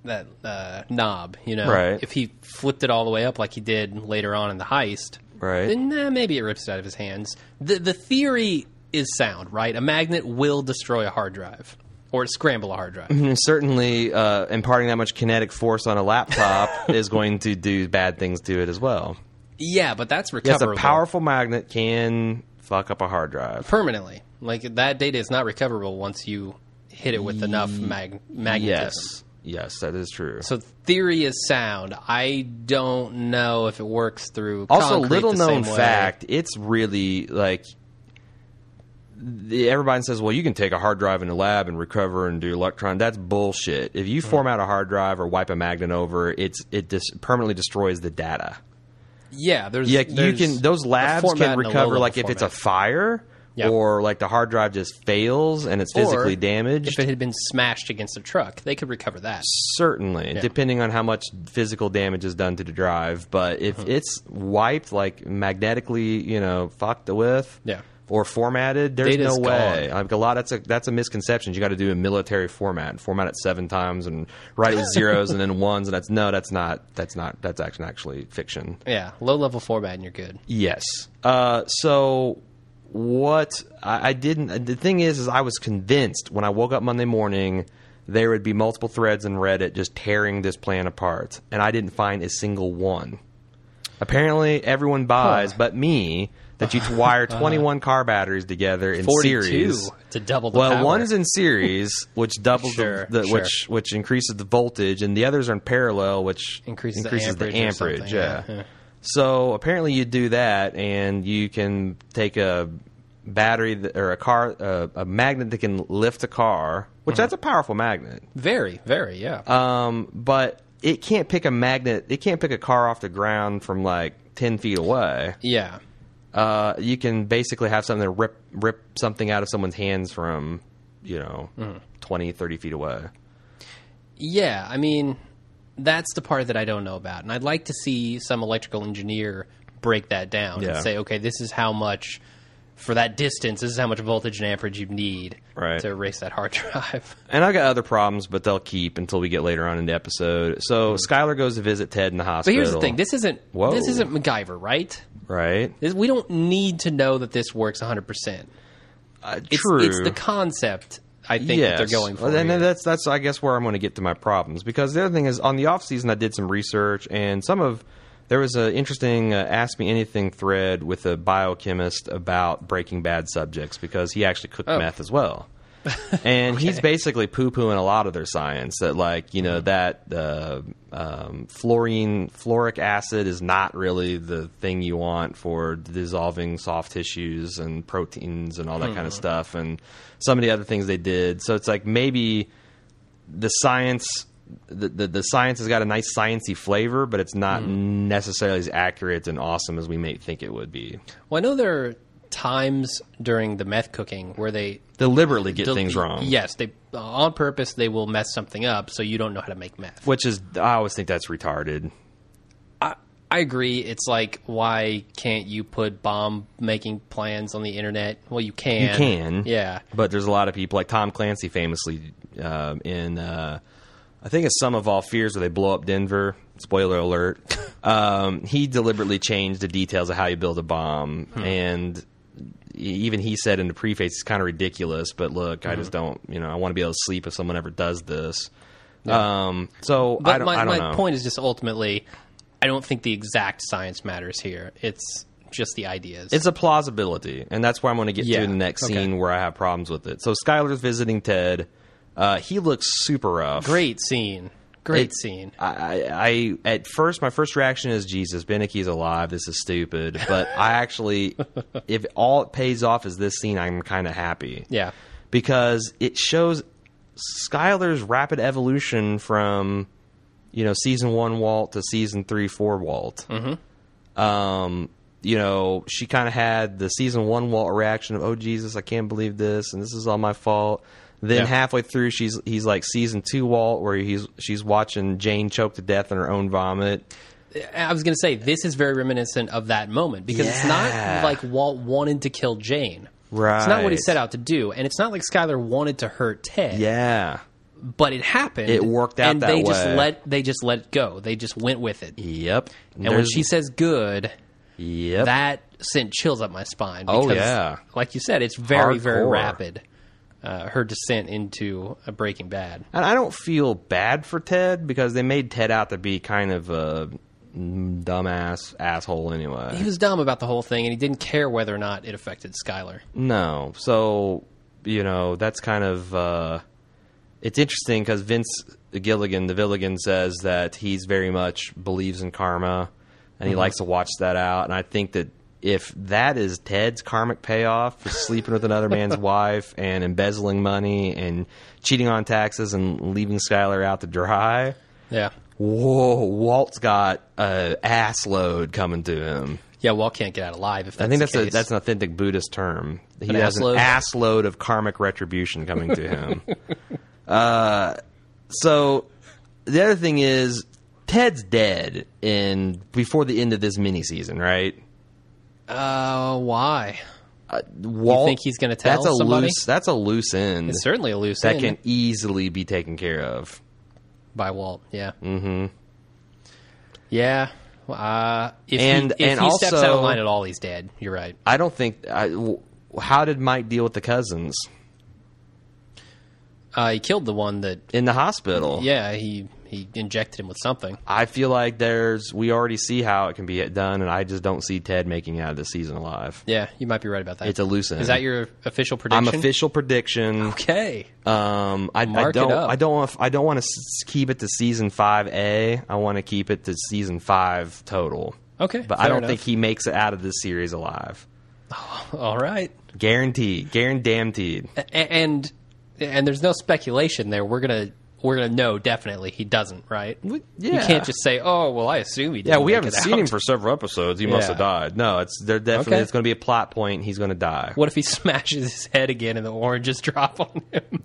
knob, Right. If he flipped it all the way up like he did later on in the heist, Right. then maybe it rips it out of his hands. The theory is sound, right? A magnet will destroy a hard drive or scramble a hard drive. And certainly, imparting that much kinetic force on a laptop is going to do bad things to it as well. Yeah, but that's Yes, recoverable. a powerful magnet can fuck up a hard drive. Permanently. Like, that data is not recoverable once you hit it with enough magnetism. Yes, that is true. So theory is sound. I don't know if it works through Also, concrete little the known same way. fact, it's really like everybody says, well, you can take a hard drive in a lab and recover and do electron. That's bullshit. If you format a hard drive or wipe a magnet over, it permanently destroys the data. Yeah, there's Yeah, there's those a labs format can and a recover low-level like if it's a format. fire Yeah. or like the hard drive just fails and it's physically Or damaged. If it had been smashed against a truck, they could recover that. Certainly, Yeah. depending on how much physical damage is done to the drive. But if it's wiped, like magnetically, fucked with, Yeah. or formatted, there's Data's no way. gone. Like that's a misconception. You got to do a military format it 7 times and write it with zeros and then ones, and that's actually fiction. Yeah, low-level format and you're good. Yes. So what I didn't. The thing is I was convinced when I woke up Monday morning there would be multiple threads in Reddit just tearing this plan apart, and I didn't find a single one. Apparently, everyone buys, but me, that you wire 21 car batteries together in 42 series. to double the Well, power. one's in series, which doubles Sure. which increases the voltage, and the others are in parallel, which Increases the the amperage or amperage. something, Yeah. yeah. So apparently, you do that, and you can take a battery or a magnet that can lift a car, which that's a powerful magnet. Very, very, yeah. But it can't pick a magnet. It can't pick a car off the ground from like 10 feet away. Yeah. You can basically have something that rip something out of someone's hands from, 20, 30 feet away. Yeah, I mean, that's the part that I don't know about. And I'd like to see some electrical engineer break that down Yeah. and say, okay, this is how much, for that distance, this is how much voltage and amperage you need Right. to erase that hard drive. And I've got other problems, but they'll keep until we get later on in the episode. So Skylar goes to visit Ted in the But hospital. here's the thing, this isn't Whoa. MacGyver, right? Right? We don't need to know that this works 100%. True. It's the concept, I think, that they're going for. Well, and here. that's I guess where I'm going to get to my problems, because the other thing is on the off season I did some research, and there was an interesting Ask Me Anything thread with a biochemist about Breaking Bad subjects, because he actually cooked meth as well. And he's basically poo-pooing a lot of their science that, like, that fluoric acid is not really the thing you want for dissolving soft tissues and proteins and all that kind of stuff, and some of the other things they did. So it's like maybe the science, the science has got a nice sciencey flavor, but it's not necessarily as accurate and awesome as we may think it would be. Well, I know there are times during the meth cooking where they Deliberately get things wrong. Yes, they on purpose they will mess something up so you don't know how to make meth. Which is, I always think that's retarded. I agree. It's like, why can't you put bomb-making plans on the internet? Well, you can. You can. Yeah. But there's a lot of people, like Tom Clancy famously in, I think it's Sum of All Fears, where they blow up Denver. Spoiler alert. He deliberately changed the details of how you build a bomb. And even he said in the preface, it's kind of ridiculous, but look, I just don't, I want to be able to sleep if someone ever does this. Yeah. But I don't know. My point is just ultimately, I don't think the exact science matters here. It's just the ideas. It's a plausibility, and that's where I'm going to get to in the next scene where I have problems with it. So Skyler's visiting Ted. He looks super rough. Great scene. Great scene. I at first, my first reaction is, Jesus, Benecke's alive. This is stupid. But I actually, if all it pays off is this scene, I'm kind of happy. Yeah. Because it shows Skyler's rapid evolution from, season 1 Walt to season 3, 4 Walt. Mm-hmm. She kind of had the season 1 Walt reaction of, oh, Jesus, I can't believe this, and this is all my fault. Then halfway through, he's like season 2 Walt, where she's watching Jane choke to death in her own vomit. I was going to say, this is very reminiscent of that moment, because it's not like Walt wanted to kill Jane. Right. It's not what he set out to do, and it's not like Skyler wanted to hurt Ted. Yeah. But it happened. It worked out that way. And they just let it go. They just went with it. Yep. And when she says good, that sent chills up my spine. Because, like you said, it's very, very rapid. Her descent into a Breaking Bad. And I don't feel bad for Ted, because they made Ted out to be kind of a dumbass asshole anyway. He was dumb about the whole thing, and he didn't care whether or not it affected Skyler. No. So, that's kind of... it's interesting, because Vince Gilligan, the Villigan, says that he's very much believes in karma, and he likes to watch that out. And I think that if that is Ted's karmic payoff for sleeping with another man's wife and embezzling money and cheating on taxes and leaving Skyler out to dry, whoa, Walt's got an ass load coming to him. Yeah, Walt can't get out alive if that's I think the case. that's an authentic Buddhist term. He has an ass load of karmic retribution coming to him. So the other thing is, Ted's dead before the end of this miniseason, right? Why? Walt, you think he's going to tell somebody? That's a loose end. It's certainly a loose end. That end. can easily be taken care of. By Walt, yeah. Mm-hmm. Yeah. If he steps out of line at all, he's dead. You're right. I don't think... how did Mike deal with the cousins? He killed the one that... in the hospital. Yeah, he injected him with something. I feel like we already see how it can be done, and I just don't see Ted making it out of this season alive. Yeah, you might be right about that. It's a loose end. Is that your official prediction? I'm official prediction. Okay. I don't want to keep it to season 5A. I want to keep it to season 5 total. Okay. But I don't think he makes it out of this series alive. Oh, all right. Guaranteed. Guaranteed. And there's no speculation there. We're gonna know definitely he doesn't, right? Yeah. You can't just say, "Oh, well, I assume he did." Yeah, we haven't seen him for several episodes. He must have died. No, it's It's going to be a plot point. He's going to die. What if he smashes his head again and the oranges drop on him?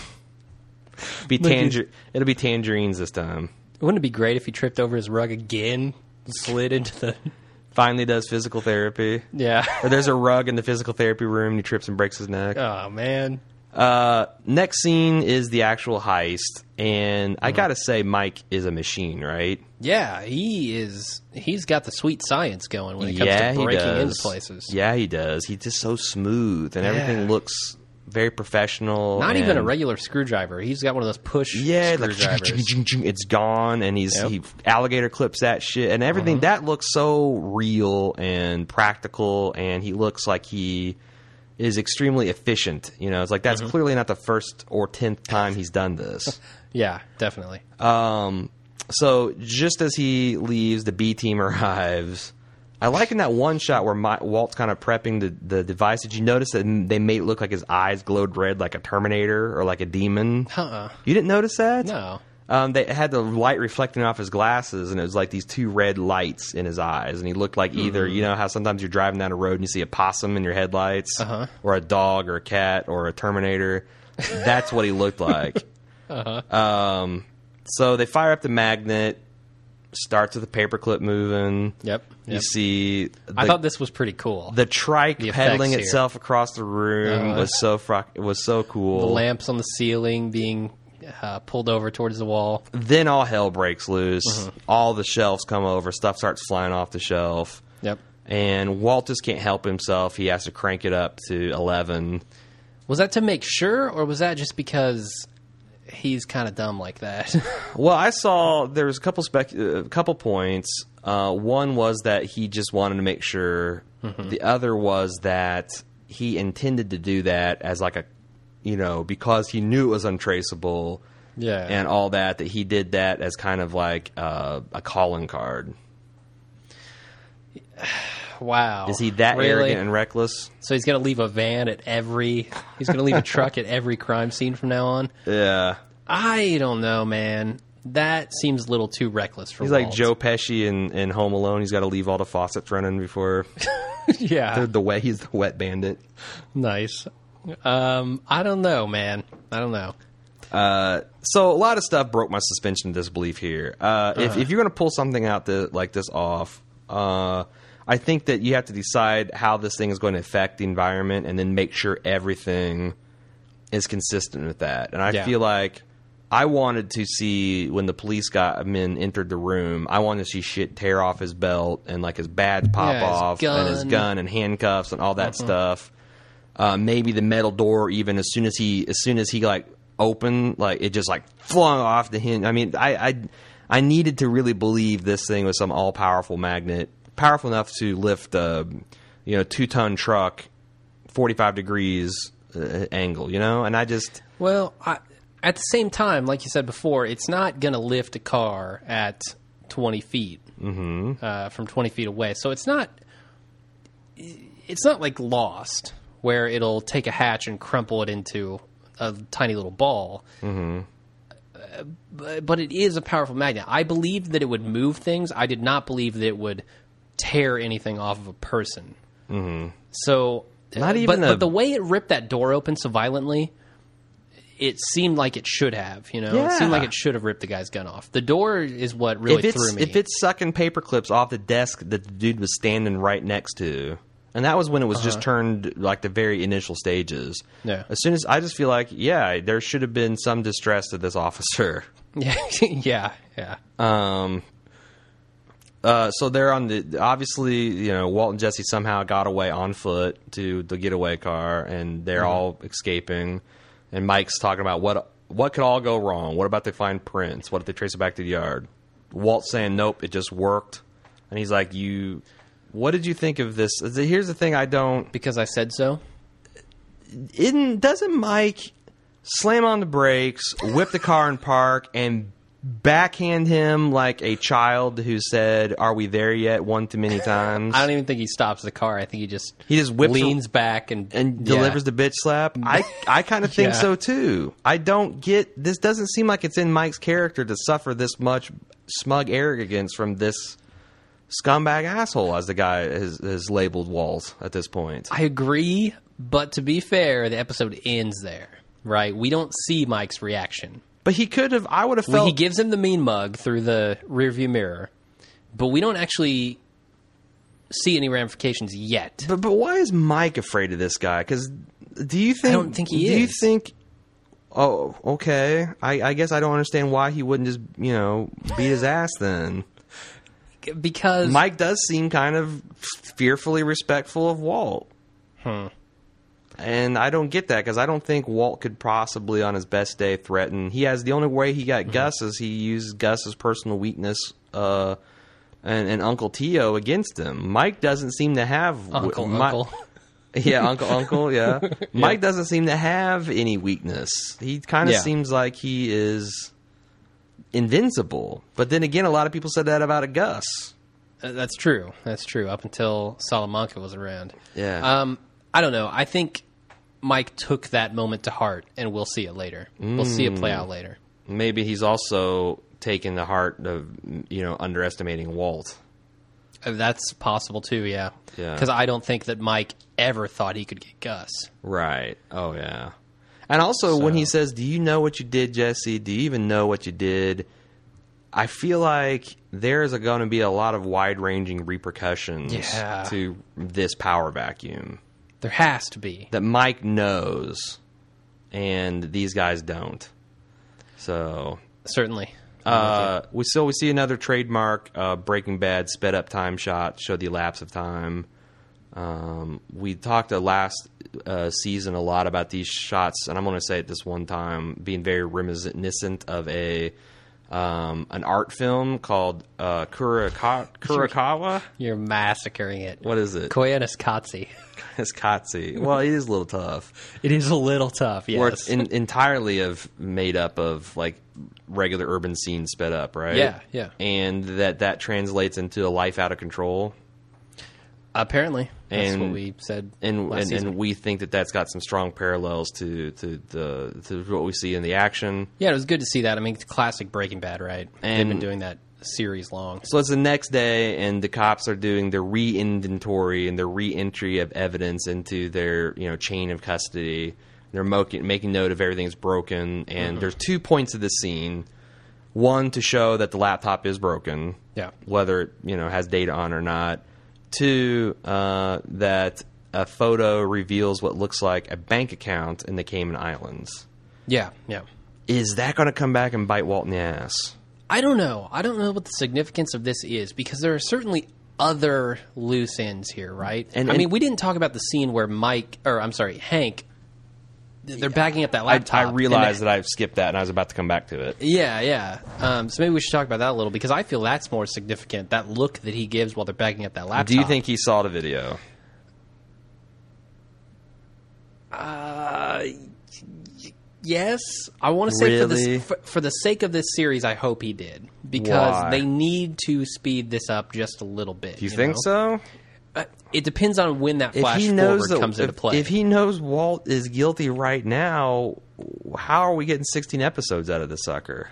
It'll be tangerines this time. Wouldn't it be great if he tripped over his rug again, slid into the... Finally does physical therapy. Yeah. Or there's a rug in the physical therapy room and he trips and breaks his neck. Oh, man. Next scene is the actual heist, and I gotta say, Mike is a machine, right? Yeah, he's got the sweet science going when it comes to breaking into places. Yeah, he does. He's just so smooth, and everything looks very professional. Not even a regular screwdriver. He's got one of those push screwdrivers. Like, it's gone, and he alligator clips that shit, and everything. That looks so real and practical, and he looks like he is extremely efficient. It's like that's clearly not the first or 10th time he's done this. Yeah, definitely. So just as he leaves, the B team arrives. I like in that one shot where Walt's kind of prepping the device. Did you notice that they made it look like his eyes glowed red like a Terminator or like a demon? You didn't notice that? No. They had the light reflecting off his glasses, and it was like these two red lights in his eyes. And he looked like either, how sometimes you're driving down a road and you see a possum in your headlights, or a dog or a cat or a Terminator. That's what he looked like. So they fire up the magnet. starts with the paperclip moving. Yep. You see... I thought this was pretty cool. The trike The pedaling effects itself across the room was so cool. The lamps on the ceiling being pulled over towards the wall. Then all hell breaks loose. All the shelves come over. Stuff starts flying off the shelf. Yep. And Walt just can't help himself. He has to crank it up to 11. Was that to make sure, or was that just because he's kind of dumb like that? Well, I saw there was a couple points. One was that he just wanted to make sure. The other was that he intended to do that as like a, because he knew it was untraceable. Yeah. And all that he did that as kind of like a calling card. Wow. Is he that Really? arrogant and reckless? So he's going to leave a van at he's going to leave a truck at every crime scene from now on? Yeah. I don't know, man. That seems a little too reckless for He's Walt. like Joe Pesci in Home Alone. He's got to leave all the faucets running before Yeah. he's the wet bandit. Nice. I don't know, man. I don't know. So a lot of stuff broke my suspension of disbelief here. If you're going to pull something out like this off, I think that you have to decide how this thing is going to affect the environment and then make sure everything is consistent with that. And I feel like I wanted to see when the police men entered the room, I wanted to see shit tear off his belt and like his badge pop off and his gun and handcuffs and all that stuff. Maybe the metal door, even as soon as he like opened, like it just like flung off the hinge. I mean, I needed to really believe this thing was some all powerful magnet, powerful enough to lift a 2-ton truck 45 degrees angle, and I just at the same time, like you said before, it's not going to lift a car at 20 feet from 20 feet away. So it's not like Lost, where it'll take a hatch and crumple it into a tiny little ball. But it is a powerful magnet. I believed that it would move things. I did not believe that it would tear anything off of a person. So, but the way it ripped that door open so violently, it seemed like it should have. It seemed like it should have ripped the guy's gun off. The door is what really threw me. If it's sucking paper clips off the desk that the dude was standing right next to. And that was when it was just turned like the very initial stages. Yeah. As soon as I just feel like, there should have been some distress to this officer. Yeah. So they're on obviously, Walt and Jesse somehow got away on foot to the getaway car, and they're all escaping. And Mike's talking about what could all go wrong. What about they find prints? What if they trace it back to the yard? Walt's saying, nope, it just worked. And he's like, what did you think of this? Here's the thing I don't... Because I said so? Doesn't Mike slam on the brakes, whip the car in park, and backhand him like a child who said, "Are we there yet?" one too many times? I don't even think he stops the car. I think he just whips leans back and delivers the bitch slap. I kind of think so too. I don't get... This doesn't seem like it's in Mike's character to suffer this much smug arrogance from this scumbag asshole, as the guy has labeled Walt at this point. I agree, but to be fair, the episode ends there, right? We don't see Mike's reaction. But he could have... I would have felt... He gives him the mean mug through the rearview mirror, but we don't actually see any ramifications yet. But why is Mike afraid of this guy? Because do you think... I don't think he is. Do you think... Oh, okay. I guess I don't understand why he wouldn't just, beat his ass then. Because Mike does seem kind of fearfully respectful of Walt. And I don't get that, because I don't think Walt could possibly, on his best day, threaten. The only way he got Gus is he used Gus's personal weakness and Uncle Tio against him. Mike doesn't seem to have... Uncle. Yeah, Uncle, yeah. Mike doesn't seem to have any weakness. He kind of seems like he is invincible. But then again, a lot of people said that about a Gus. That's true. Up until Salamanca was around. Yeah. I don't know. I think Mike took that moment to heart, and we'll see it later. We'll see it play out later. Maybe he's also taken the heart of, underestimating Walt. That's possible too, yeah. Yeah. Because I don't think that Mike ever thought he could get Gus. Right. Oh, yeah. And also, when he says, "Do you know what you did, Jesse? Do you even know what you did?" I feel like there's going to be a lot of wide-ranging repercussions to this power vacuum. There has to be. That Mike knows, and these guys don't. So certainly. We see another trademark Breaking Bad sped up time shot, show the elapse of time. We talked last season a lot about these shots, and I'm going to say it this one time, being very reminiscent of an art film called Kurokawa. You're massacring it. What is it? Koyaanisqatsi. It's Koyaanisqatsi. Well, it is a little tough. It is a little tough, yes. Where it's entirely made up of like regular urban scenes sped up, right? Yeah, yeah. And that translates into a life out of control. Apparently, that's what we said. And season. we think that's got some strong parallels to what we see in the action. Yeah, it was good to see that. I mean, it's classic Breaking Bad, right? They've been doing that series long. So it's the next day, and the cops are doing their re-inventory and their re-entry of evidence into their chain of custody. They're making note of everything's broken, and there's 2 points of the scene. One, to show that the laptop is broken, whether it has data on or not. 2, that a photo reveals what looks like a bank account in the Cayman Islands. Yeah, yeah. Is that going to come back and bite Walt in the ass? I don't know. I don't know what the significance of this is, because there are certainly other loose ends here, right? I mean, we didn't talk about the scene where Hank, they're backing up that laptop. I realized that I've skipped that, and I was about to come back to it. Yeah, yeah. So maybe we should talk about that a little, because I feel that's more significant, that look that he gives while they're backing up that laptop. Do you think he saw the video? Yes. I want to say really? for the sake of this series, I hope he did, because they need to speed this up just a little bit. Do you think so? It depends on when that flash forward comes into play. If he knows Walt is guilty right now, how are we getting 16 episodes out of this sucker?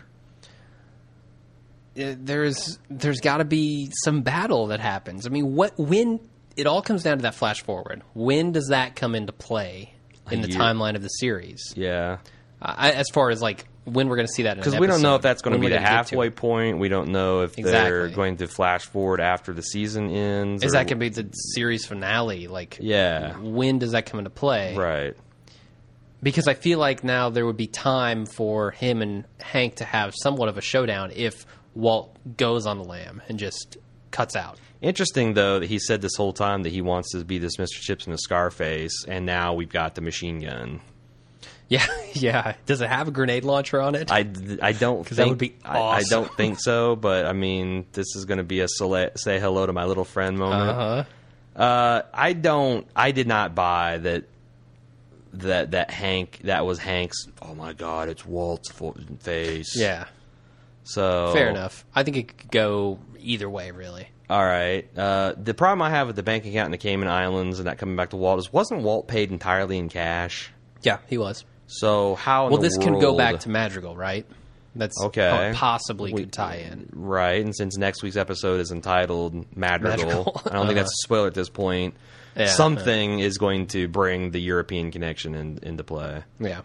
There's got to be some battle that happens. I mean, when it all comes down to that flash forward, when does that come into play in the timeline of the series? Yeah. As far as like when we're going to see that in an episode. Because we don't know if that's going to be the halfway point. We don't know if they're going to flash forward after the season ends. Is that going to be the series finale? Like, yeah. When does that come into play? Right. Because I feel like now there would be time for him and Hank to have somewhat of a showdown if Walt goes on the lam and just cuts out. Interesting, though, that he said this whole time that he wants to be this Mr. Chips and a Scarface, and now we've got the machine gun. Yeah, yeah. Does it have a grenade launcher on it? I don't think that would be awesome. I don't think so, but I mean, this is going to be a say hello to my little friend moment. I did not buy that Hank. That was Hank's. Oh my God, it's Walt's face. Yeah. So fair enough. I think it could go either way, really. All right. The problem I have with the bank account in the Cayman Islands and that coming back to Walt is, wasn't Walt paid entirely in cash? Yeah, he was. So how? Well, this can go back to Madrigal, right? That's okay. Possibly could tie in, right? And since next week's episode is entitled Madrigal, I don't think that's a spoiler at this point. Yeah, something is going to bring the European connection into play.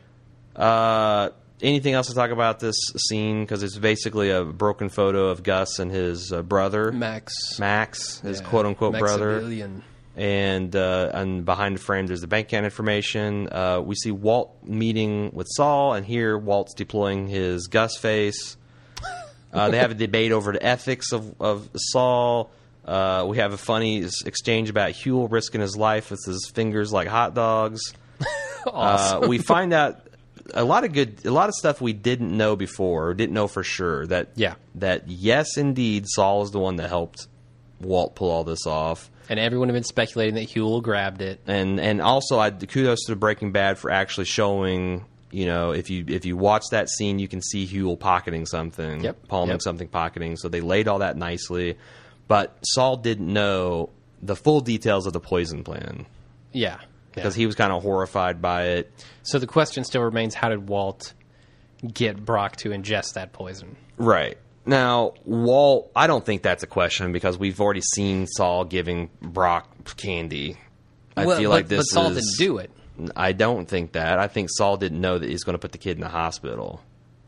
Yeah. Anything else to talk about this scene? Because it's basically a broken photo of Gus and his brother Max, his quote unquote brother. And behind the frame, there's the bank account information. We see Walt meeting with Saul, and here Walt's deploying his Gus face. They have a debate over the ethics of Saul. We have a funny exchange about Huell risking his life with his fingers like hot dogs. Awesome. We find out a lot of stuff we didn't know before, or didn't know for sure. That yes, indeed, Saul is the one that helped Walt pull all this off. And everyone had been speculating that Huell grabbed it. And also, kudos to Breaking Bad for actually showing, if you watch that scene, you can see Huell pocketing something, palming something, pocketing. So they laid all that nicely. But Saul didn't know the full details of the poison plan. Yeah. Because he was kind of horrified by it. So the question still remains, how did Walt get Brock to ingest that poison? Right. Now, Walt, I don't think that's a question because we've already seen Saul giving Brock candy. I feel like this But Saul didn't do it. I don't think that. I think Saul didn't know that he's going to put the kid in the hospital.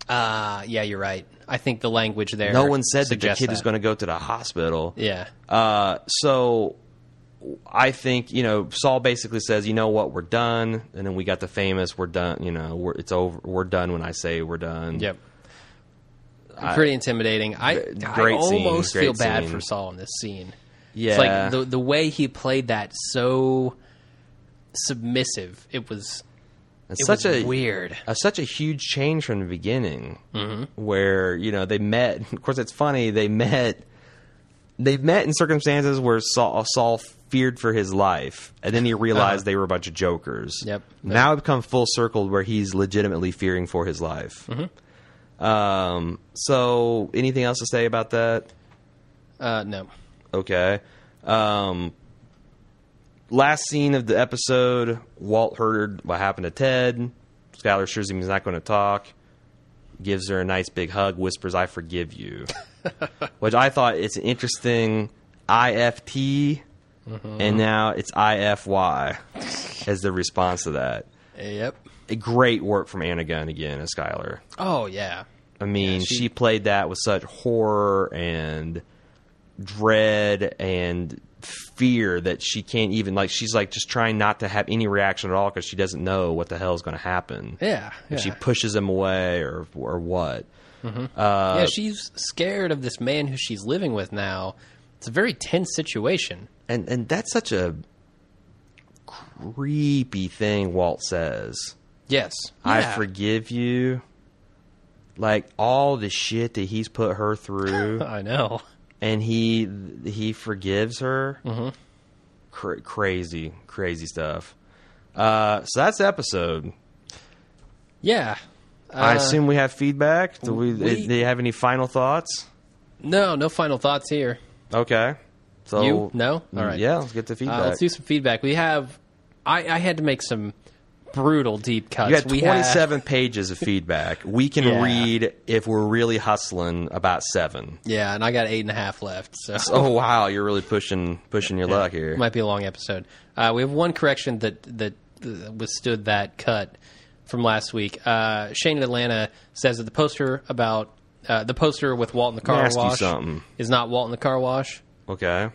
Yeah, you're right. I think the language there. No one said that the suggests kid is going to go to the hospital. Yeah. So I think, Saul basically says, you know what, we're done. And then we got the famous, we're done, it's over. We're done when I say we're done. Yep. Pretty intimidating. I almost feel bad for Saul in this scene. Yeah. It's like the way he played that so submissive. It was weird. Such a huge change from the beginning, where they met. Of course, it's funny. They met in circumstances where Saul feared for his life, and then he realized they were a bunch of jokers. Yep. Now it's come full circle where he's legitimately fearing for his life. So, anything else to say about that? No. Okay. Last scene of the episode, Walt heard what happened to Ted. Skylar assures him he's not going to talk. Gives her a nice big hug, whispers, "I forgive you." Which I thought it's an interesting IFT, and now it's IFY as the response to that. Yep. A great work from Anna Gunn again as Skylar. Oh, yeah. I mean, she played that with such horror and dread and fear that she can't even, she's just trying not to have any reaction at all because she doesn't know what the hell is going to happen. Yeah. If she pushes him away or what. Yeah, she's scared of this man who she's living with now. It's a very tense situation. And that's such a creepy thing Walt says. Yes. I Yeah. forgive you. All the shit that he's put her through. I know. And he forgives her. Crazy stuff. So that's the episode. Yeah. I assume we have feedback. Do you have any final thoughts? No final thoughts here. Okay. So You? No? All right. Yeah, let's get to feedback. Let's do some feedback. We have... I had to make some brutal deep cuts. You got 27 pages of feedback. We can read, if we're really hustling, about 7. Yeah, and I got 8.5 left. So. Oh, wow. You're really pushing your luck here. It might be a long episode. We have one correction that withstood that cut from last week. Shane in Atlanta says that the poster with Walt in the car wash is not Walt in the car wash. Okay.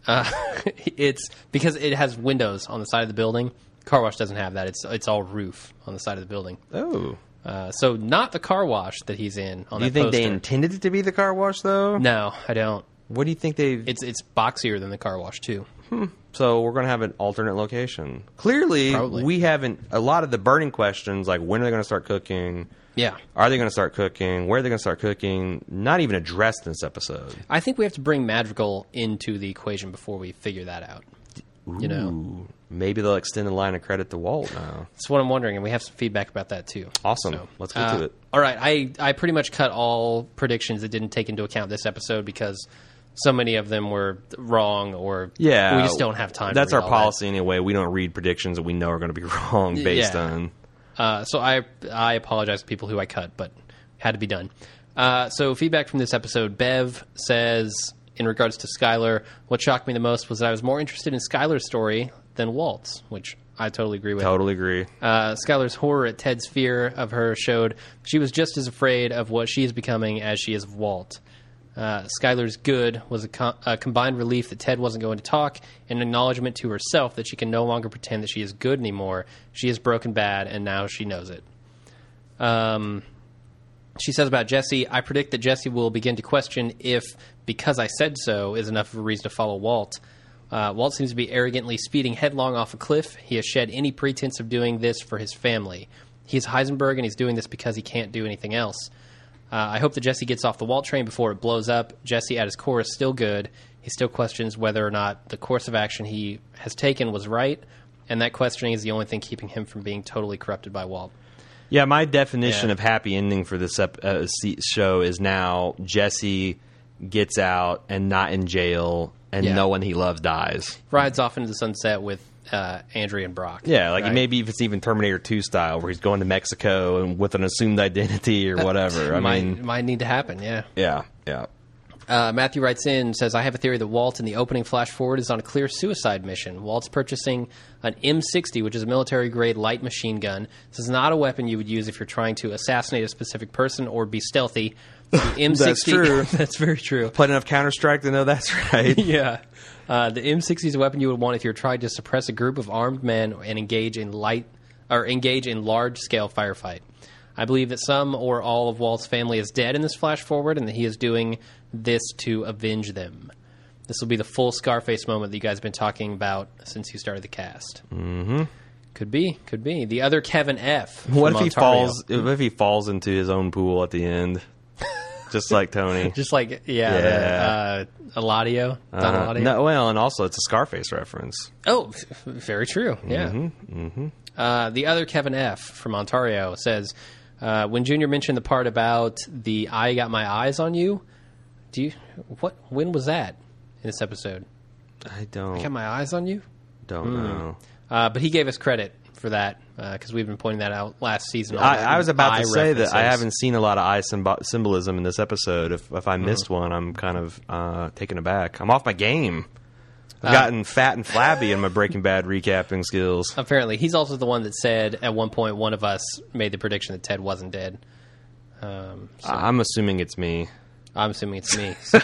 It's because it has windows on the side of the building. Car wash doesn't have that. It's all roof on the side of the building. Oh. So not the car wash that he's in on that poster. Do you think they intended it to be the car wash, though? No, I don't. What do you think they... It's boxier than the car wash, too. So we're going to have an alternate location. Clearly, Probably. We haven't... A lot of the burning questions, like when are they going to start cooking? Yeah. Are they going to start cooking? Where are they going to start cooking? Not even addressed in this episode. I think we have to bring Madrigal into the equation before we figure that out. Ooh, maybe they'll extend the line of credit to Walt now. That's what I'm wondering, and we have some feedback about that, too. Awesome. So, let's get to it. All right. I pretty much cut all predictions that didn't take into account this episode because so many of them were wrong or we just don't have time That's to read our all policy anyway. We don't read predictions that we know are going to be wrong based on... So I apologize to people who I cut, but had to be done. So feedback from this episode. Bev says, in regards to Skylar, what shocked me the most was that I was more interested in Skylar's story than Walt's, which I totally agree with. Totally agree. Skylar's horror at Ted's fear of her showed she was just as afraid of what she is becoming as she is of Walt. Skylar's good was a combined relief that Ted wasn't going to talk, and an acknowledgement to herself that she can no longer pretend that she is good anymore. She is broken bad, and now she knows it. She says about Jesse, I predict that Jesse will begin to question if "because I said so" is enough of a reason to follow Walt. Walt seems to be arrogantly speeding headlong off a cliff. He has shed any pretense of doing this for his family. He's Heisenberg, and he's doing this because he can't do anything else. I hope that Jesse gets off the Walt train before it blows up. Jesse, at his core, is still good. He still questions whether or not the course of action he has taken was right, and that questioning is the only thing keeping him from being totally corrupted by Walt. Yeah, my definition of happy ending for this show is now Jesse gets out and not in jail, and no one he loves dies. Rides off into the sunset with Andrea and Brock. Yeah, like right? maybe if it's even Terminator 2 style, where he's going to Mexico and with an assumed identity or whatever. Might need to happen, yeah. Yeah. Matthew writes in, says, I have a theory that Walt in the opening flash forward is on a clear suicide mission. Walt's purchasing an M60, which is a military-grade light machine gun. This is not a weapon you would use if you're trying to assassinate a specific person or be stealthy. The M60, That's true. That's very true. Played enough Counter-Strike to know that's right. Yeah. The M60 is a weapon you would want if you're trying to suppress a group of armed men and engage in large-scale firefight. I believe that some or all of Walt's family is dead in this flash forward and that he is doing this to avenge them. This will be the full Scarface moment that you guys have been talking about since you started the cast. Mm-hmm. Could be. What What if he falls into his own pool at the end? Just like Tony. Just like, Eladio. Don Eladio. No, well, and also it's a Scarface reference. Oh, very true. Yeah. The other Kevin F. from Ontario says, when Junior mentioned the part about the I got my eyes on you, when was that in this episode? I don't. I got my eyes on you? Don't know. But he gave us credit for that because we've been pointing that out last season. I was about to say references. that I haven't seen a lot of eye symbolism in this episode. If I missed one, I'm kind of taken aback. I'm off my game. I've gotten fat and flabby in my Breaking Bad recapping skills. Apparently. He's also the one that said at one point one of us made the prediction that Ted wasn't dead. I'm assuming it's me. I'm assuming it's me. So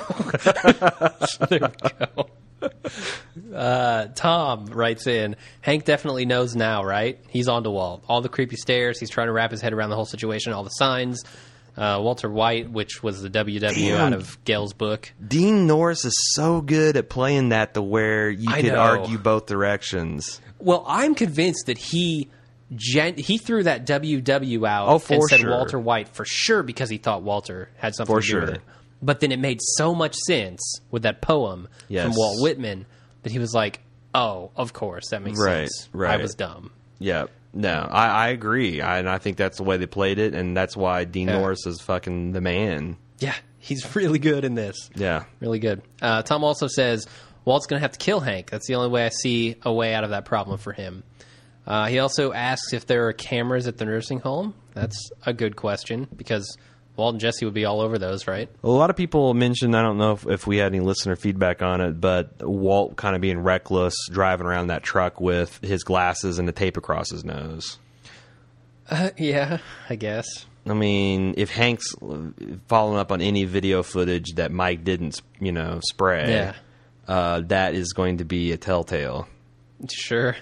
there we go. Tom writes in, Hank definitely knows now, right? He's on to Walt. All the creepy stares. He's trying to wrap his head around the whole situation. All the signs. Walter White, which was the WW out of Gale's book. Dean Norris is so good at playing that to where you could argue both directions. Well, I'm convinced that he threw that WW out and said Walter White for sure because he thought Walter had something to do with it. But then it made so much sense with that poem from Walt Whitman that he was like, oh, of course, that makes sense. Right. I was dumb. Yeah. No, I agree. And I think that's the way they played it, and that's why Dean Norris is fucking the man. Yeah, he's really good in this. Yeah. Really good. Tom also says, Walt's going to have to kill Hank. That's the only way I see a way out of that problem for him. He also asks if there are cameras at the nursing home. That's a good question, because Walt and Jesse would be all over those, right? A lot of people mentioned, I don't know if we had any listener feedback on it, but Walt kind of being reckless, driving around that truck with his glasses and the tape across his nose. Yeah, I guess. I mean, if Hank's following up on any video footage that Mike didn't, spray, that is going to be a telltale. Sure.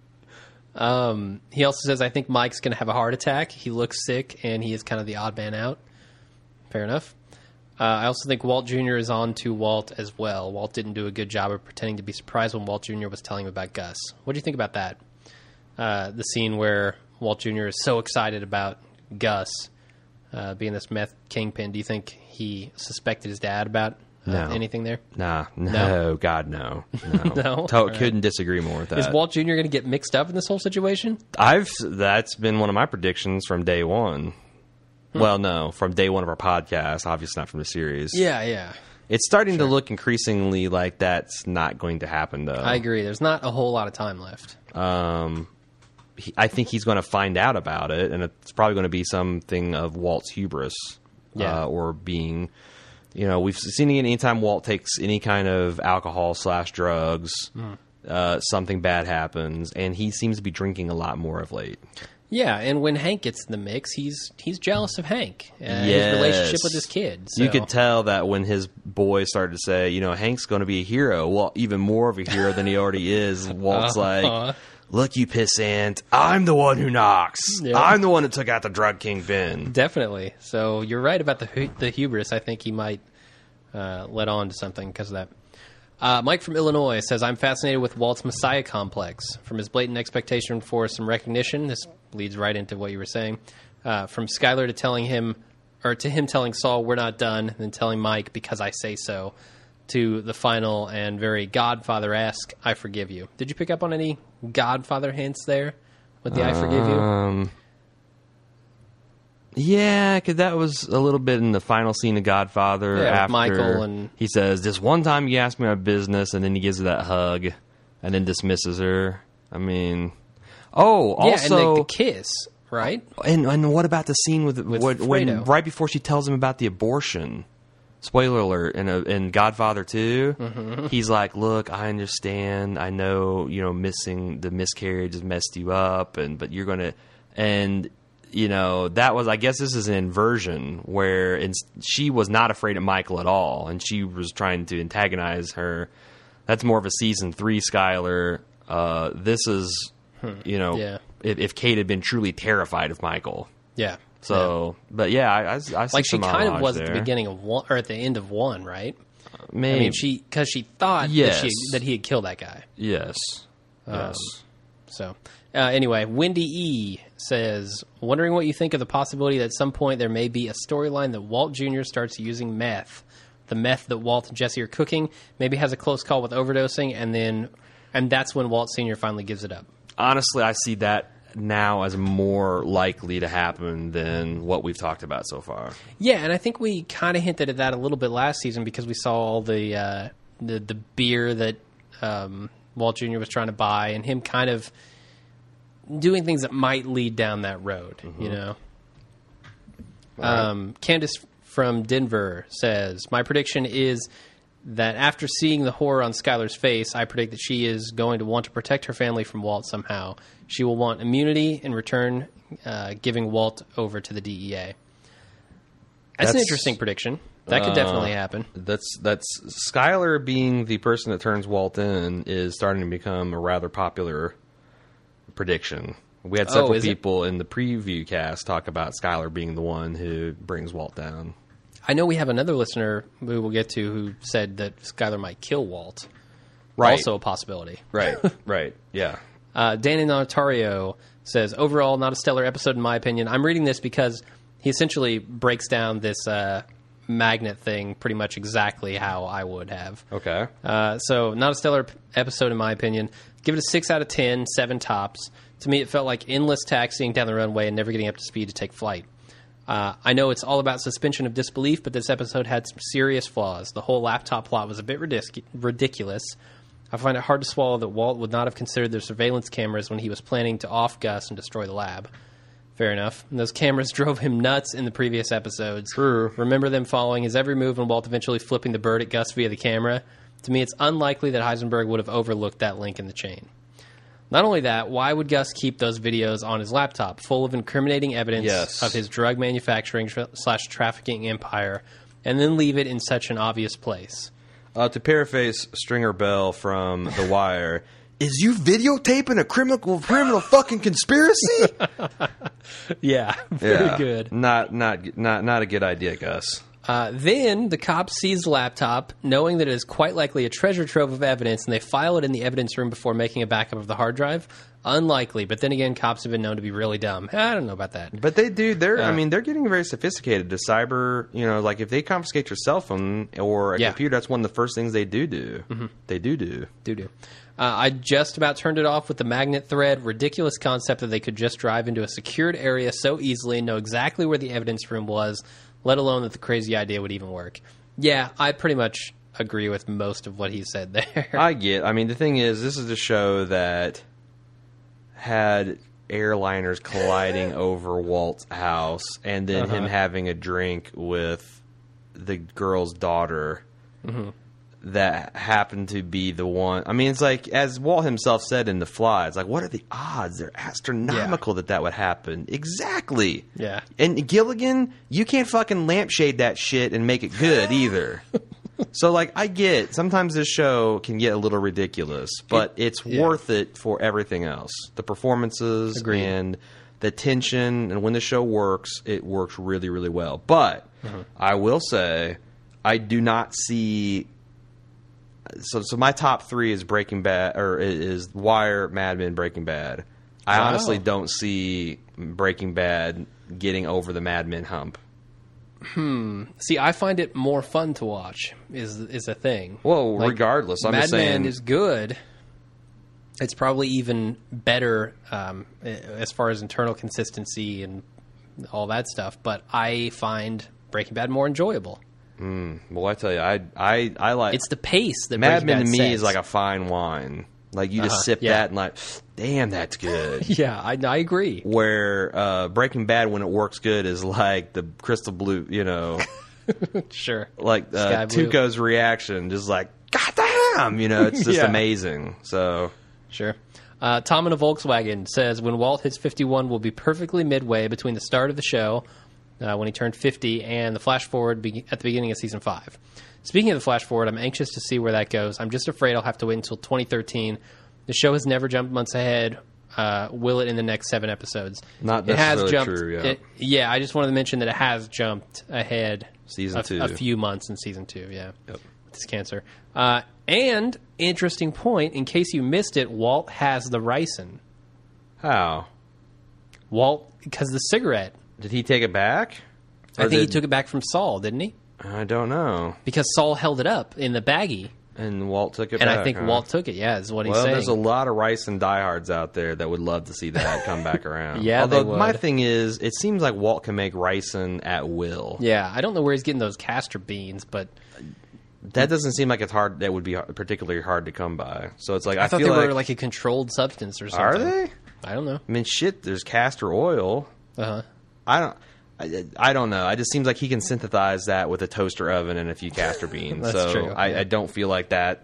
He also says, I think Mike's going to have a heart attack. He looks sick, and he is kind of the odd man out. Fair enough. I also think Walt Jr. is on to Walt as well. Walt didn't do a good job of pretending to be surprised when Walt Jr. was telling him about Gus. What do you think about that? The scene where Walt Jr. is so excited about Gus being this meth kingpin. Do you think he suspected his dad about anything there? No, God, no. No? Couldn't disagree more with that. Is Walt Jr. going to get mixed up in this whole situation? That's been one of my predictions from day one. Well, no, from day one of our podcast, obviously not from the series. Yeah. It's starting to look increasingly like that's not going to happen, though. I agree. There's not a whole lot of time left. I think he's going to find out about it, and it's probably going to be something of Walt's hubris. Or being, we've seen it anytime Walt takes any kind of alcohol/drugs, something bad happens, and he seems to be drinking a lot more of late. Yeah, and when Hank gets in the mix, he's jealous of Hank and his relationship with his kid. So. You could tell that when his boys started to say, Hank's going to be a hero, well, even more of a hero than he already is. Walt's like, look, you pissant, I'm the one who knocks. Yeah. I'm the one who took out the drug kingpin. Definitely. So you're right about the hubris. I think he might let on to something because of that. Mike from Illinois says, I'm fascinated with Walt's Messiah complex. From his blatant expectation for some recognition, this leads right into what you were saying, from Skyler to him telling Saul, we're not done, and then telling Mike, because I say so, to the final and very Godfather-esque, I forgive you. Did you pick up on any Godfather hints there with the I forgive you? Yeah, because that was a little bit in the final scene of Godfather. Yeah, after Michael and he says, "This one time you asked me my business," and then he gives her that hug, and then dismisses her. I mean, also and the kiss, right? And what about the scene with when Fredo. right before she tells him about the abortion? spoiler alert, in Godfather 2, he's like, look, I understand. I know, missing the miscarriage has messed you up, but you're going to, and, that was, I guess this is an inversion where she was not afraid of Michael at all, and she was trying to antagonize her. That's more of a season 3 Skyler. This is, if Kate had been truly terrified of Michael. Yeah. So, but yeah, I see like she some kind of homage was there. at the beginning of 1 or at the end of 1, right? Maybe. I mean, because she thought that he had killed that guy. Yes. Yes. So, anyway, Wendy E says, wondering what you think of the possibility that at some point there may be a storyline that Walt Jr. starts using meth. The meth that Walt and Jesse are cooking, maybe has a close call with overdosing, and that's when Walt Sr. finally gives it up. Honestly, I see that now as more likely to happen than what we've talked about so far. Yeah, and I think we kind of hinted at that a little bit last season because we saw all the beer that Walt Jr. was trying to buy, and him kind of doing things that might lead down that road, Right. Candace from Denver says, my prediction is that after seeing the horror on Skylar's face, I predict that she is going to want to protect her family from Walt somehow. She will want immunity in return, giving Walt over to the DEA. That's an interesting prediction. That could definitely happen. That's Skylar being the person that turns Walt in is starting to become a rather popular prediction. We had several people in the preview cast talk about Skylar being the one who brings Walt down. I know we have another listener who we'll get to who said that Skylar might kill Walt. Right. Also a possibility. Right, right, yeah. Danny Notario says, overall, not a stellar episode in my opinion. I'm reading this because he essentially breaks down this magnet thing pretty much exactly how I would have. Okay. So not a stellar episode in my opinion. Give it a 6 out of 10, 7 tops. To me, it felt like endless taxiing down the runway and never getting up to speed to take flight. I know it's all about suspension of disbelief, but this episode had some serious flaws. The whole laptop plot was a bit ridiculous. I find it hard to swallow that Walt would not have considered the surveillance cameras when he was planning to off Gus and destroy the lab. Fair enough. And those cameras drove him nuts in the previous episodes. True. Remember them following his every move and Walt eventually flipping the bird at Gus via the camera? To me, it's unlikely that Heisenberg would have overlooked that link in the chain. Not only that, why would Gus keep those videos on his laptop, full of incriminating evidence of his drug manufacturing / trafficking empire, and then leave it in such an obvious place? To paraphrase Stringer Bell from The Wire, is you videotaping a criminal fucking conspiracy? Yeah, very good. Not a good idea, Gus. Then the cop sees the laptop, knowing that it is quite likely a treasure trove of evidence, and they file it in the evidence room before making a backup of the hard drive. Unlikely, but then again, cops have been known to be really dumb. I don't know about that. But they do. They're getting very sophisticated. The cyber, like if they confiscate your cell phone or a computer, that's one of the first things they do. Mm-hmm. They do. I just about turned it off with the magnet thread. Ridiculous concept that they could just drive into a secured area so easily and know exactly where the evidence room was, let alone that the crazy idea would even work. Yeah, I pretty much agree with most of what he said there. The thing is, this is a show that had airliners colliding over Walt's house and then him having a drink with the girl's daughter that happened to be the one. I mean, it's like, as Walt himself said in The Fly, it's like, what are the odds? They're astronomical that would happen. Exactly. Yeah. And Gilligan, you can't fucking lampshade that shit and make it good either. So, I get, sometimes this show can get a little ridiculous, but it's worth it for everything else. The performances and the tension, and when the show works, it works really, really well. But I will say, I do not see... So my top 3 is Breaking Bad, or is Wire, Mad Men, Breaking Bad. I honestly don't see Breaking Bad getting over the Mad Men hump. See, I find it more fun to watch. Is a thing. Well, regardless, I'm just saying, Mad Men is good. It's probably even better as far as internal consistency and all that stuff. But I find Breaking Bad more enjoyable. Well, I tell you, I like... It's the pace that Mad Men to me sets. is like a fine wine. Like, you just sip that and damn, that's good. Yeah, I agree. Where Breaking Bad, when it works good, is like the crystal blue, Sure. Like Sky Blue. Tuco's reaction, just like, God damn! It's just Yeah. amazing. So, Sure. Tom in a Volkswagen says, when Walt hits 51 will be perfectly midway between the start of the show, when he turned 50, and the flash forward at the beginning of season 5. Speaking of the flash forward, I'm anxious to see where that goes. I'm just afraid I'll have to wait until 2013. The show has never jumped months ahead. Will it in the next 7 episodes? Not It has necessarily jumped. true, yeah. I just wanted to mention that it has jumped ahead Season 2. a few months in season 2. Yeah. Yep. With his cancer. And interesting point, in case you missed it, Walt has the ricin. how? Walt, because the cigarette. Did he take it back? I think he took it back from Saul, didn't he? I don't know. Because Saul held it up in the baggie, And Walt took it and back. I think huh? Walt took it. Yeah, is what he's Well, saying. there's a lot of Rice and diehards out there that would love to see that come back around. Yeah, although they would. my thing is, it seems like Walt can make ricin at will. Yeah, I don't know where he's getting those castor beans, but That doesn't seem like it's hard. That would be particularly hard to come by. So it's like I I thought feel they were like a controlled substance or something. are they? I don't know. I mean, shit. There's castor oil. Uh-huh. I don't know. It just seems like he can synthesize that with a toaster oven and a few castor beans. That's so true. I don't feel like that.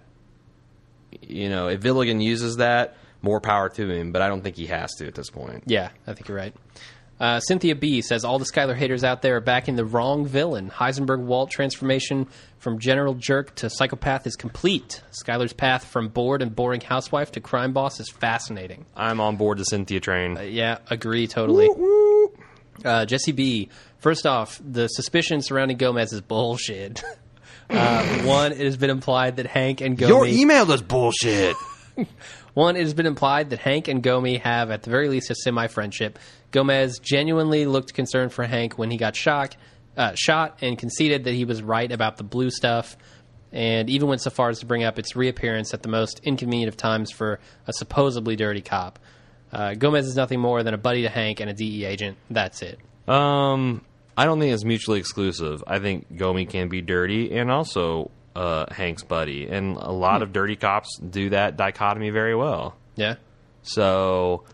If Villigan uses that, more power to him. But I don't think he has to at this point. Yeah, I think you're right. Cynthia B says, all the Skylar haters out there are backing the wrong villain. Heisenberg Walt transformation from general jerk to psychopath is complete. Skylar's path from bored and boring housewife to crime boss is fascinating. I'm on board the Cynthia train. Yeah, agree totally. Jesse B. First off, the suspicion surrounding Gomez is bullshit. One, it has been implied that Hank and Gomi... Your email is bullshit. One, it has been implied that Hank and Gomi have, at the very least, a semi-friendship. Gomez genuinely looked concerned for Hank when he got shot and conceded that he was right about the blue stuff, and even went so far as to bring up its reappearance at the most inconvenient of times for a supposedly dirty cop. Gomez is nothing more than a buddy to Hank and a DE agent. That's it. I don't think it's mutually exclusive. I think Gomi can be dirty and also Hank's buddy. And a lot of dirty cops do that dichotomy very well. Yeah? So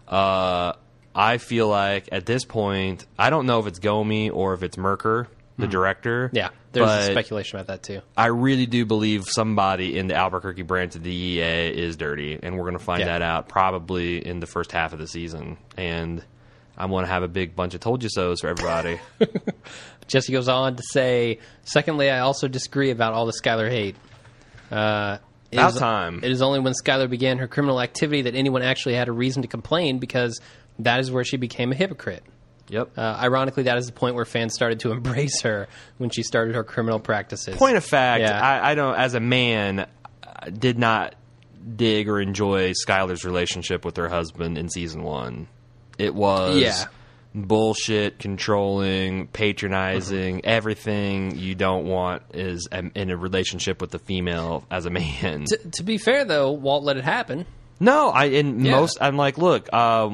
I feel like at this point, I don't know if it's Gomi or if it's Merker, the director. Yeah, there's but speculation about that, too. I really do believe somebody in the Albuquerque branch of the DEA is dirty. And we're going to find that out probably in the first half of the season. And I'm going to have a big bunch of told you so's for everybody. Jesse goes on to say, secondly, I also disagree about all the Skylar hate. About time. It is only when Skylar began her criminal activity that anyone actually had a reason to complain, because that is where she became a hypocrite. Yep. Ironically, that is the point where fans started to embrace her when she started her criminal practices. Point of fact, Yeah. I don't, as a man, I did not dig or enjoy Skylar's relationship with her husband in season 1. It was bullshit, controlling, patronizing, everything you don't want is in a relationship with the female as a man. To be fair, though, Walt let it happen. No, I'm like, look,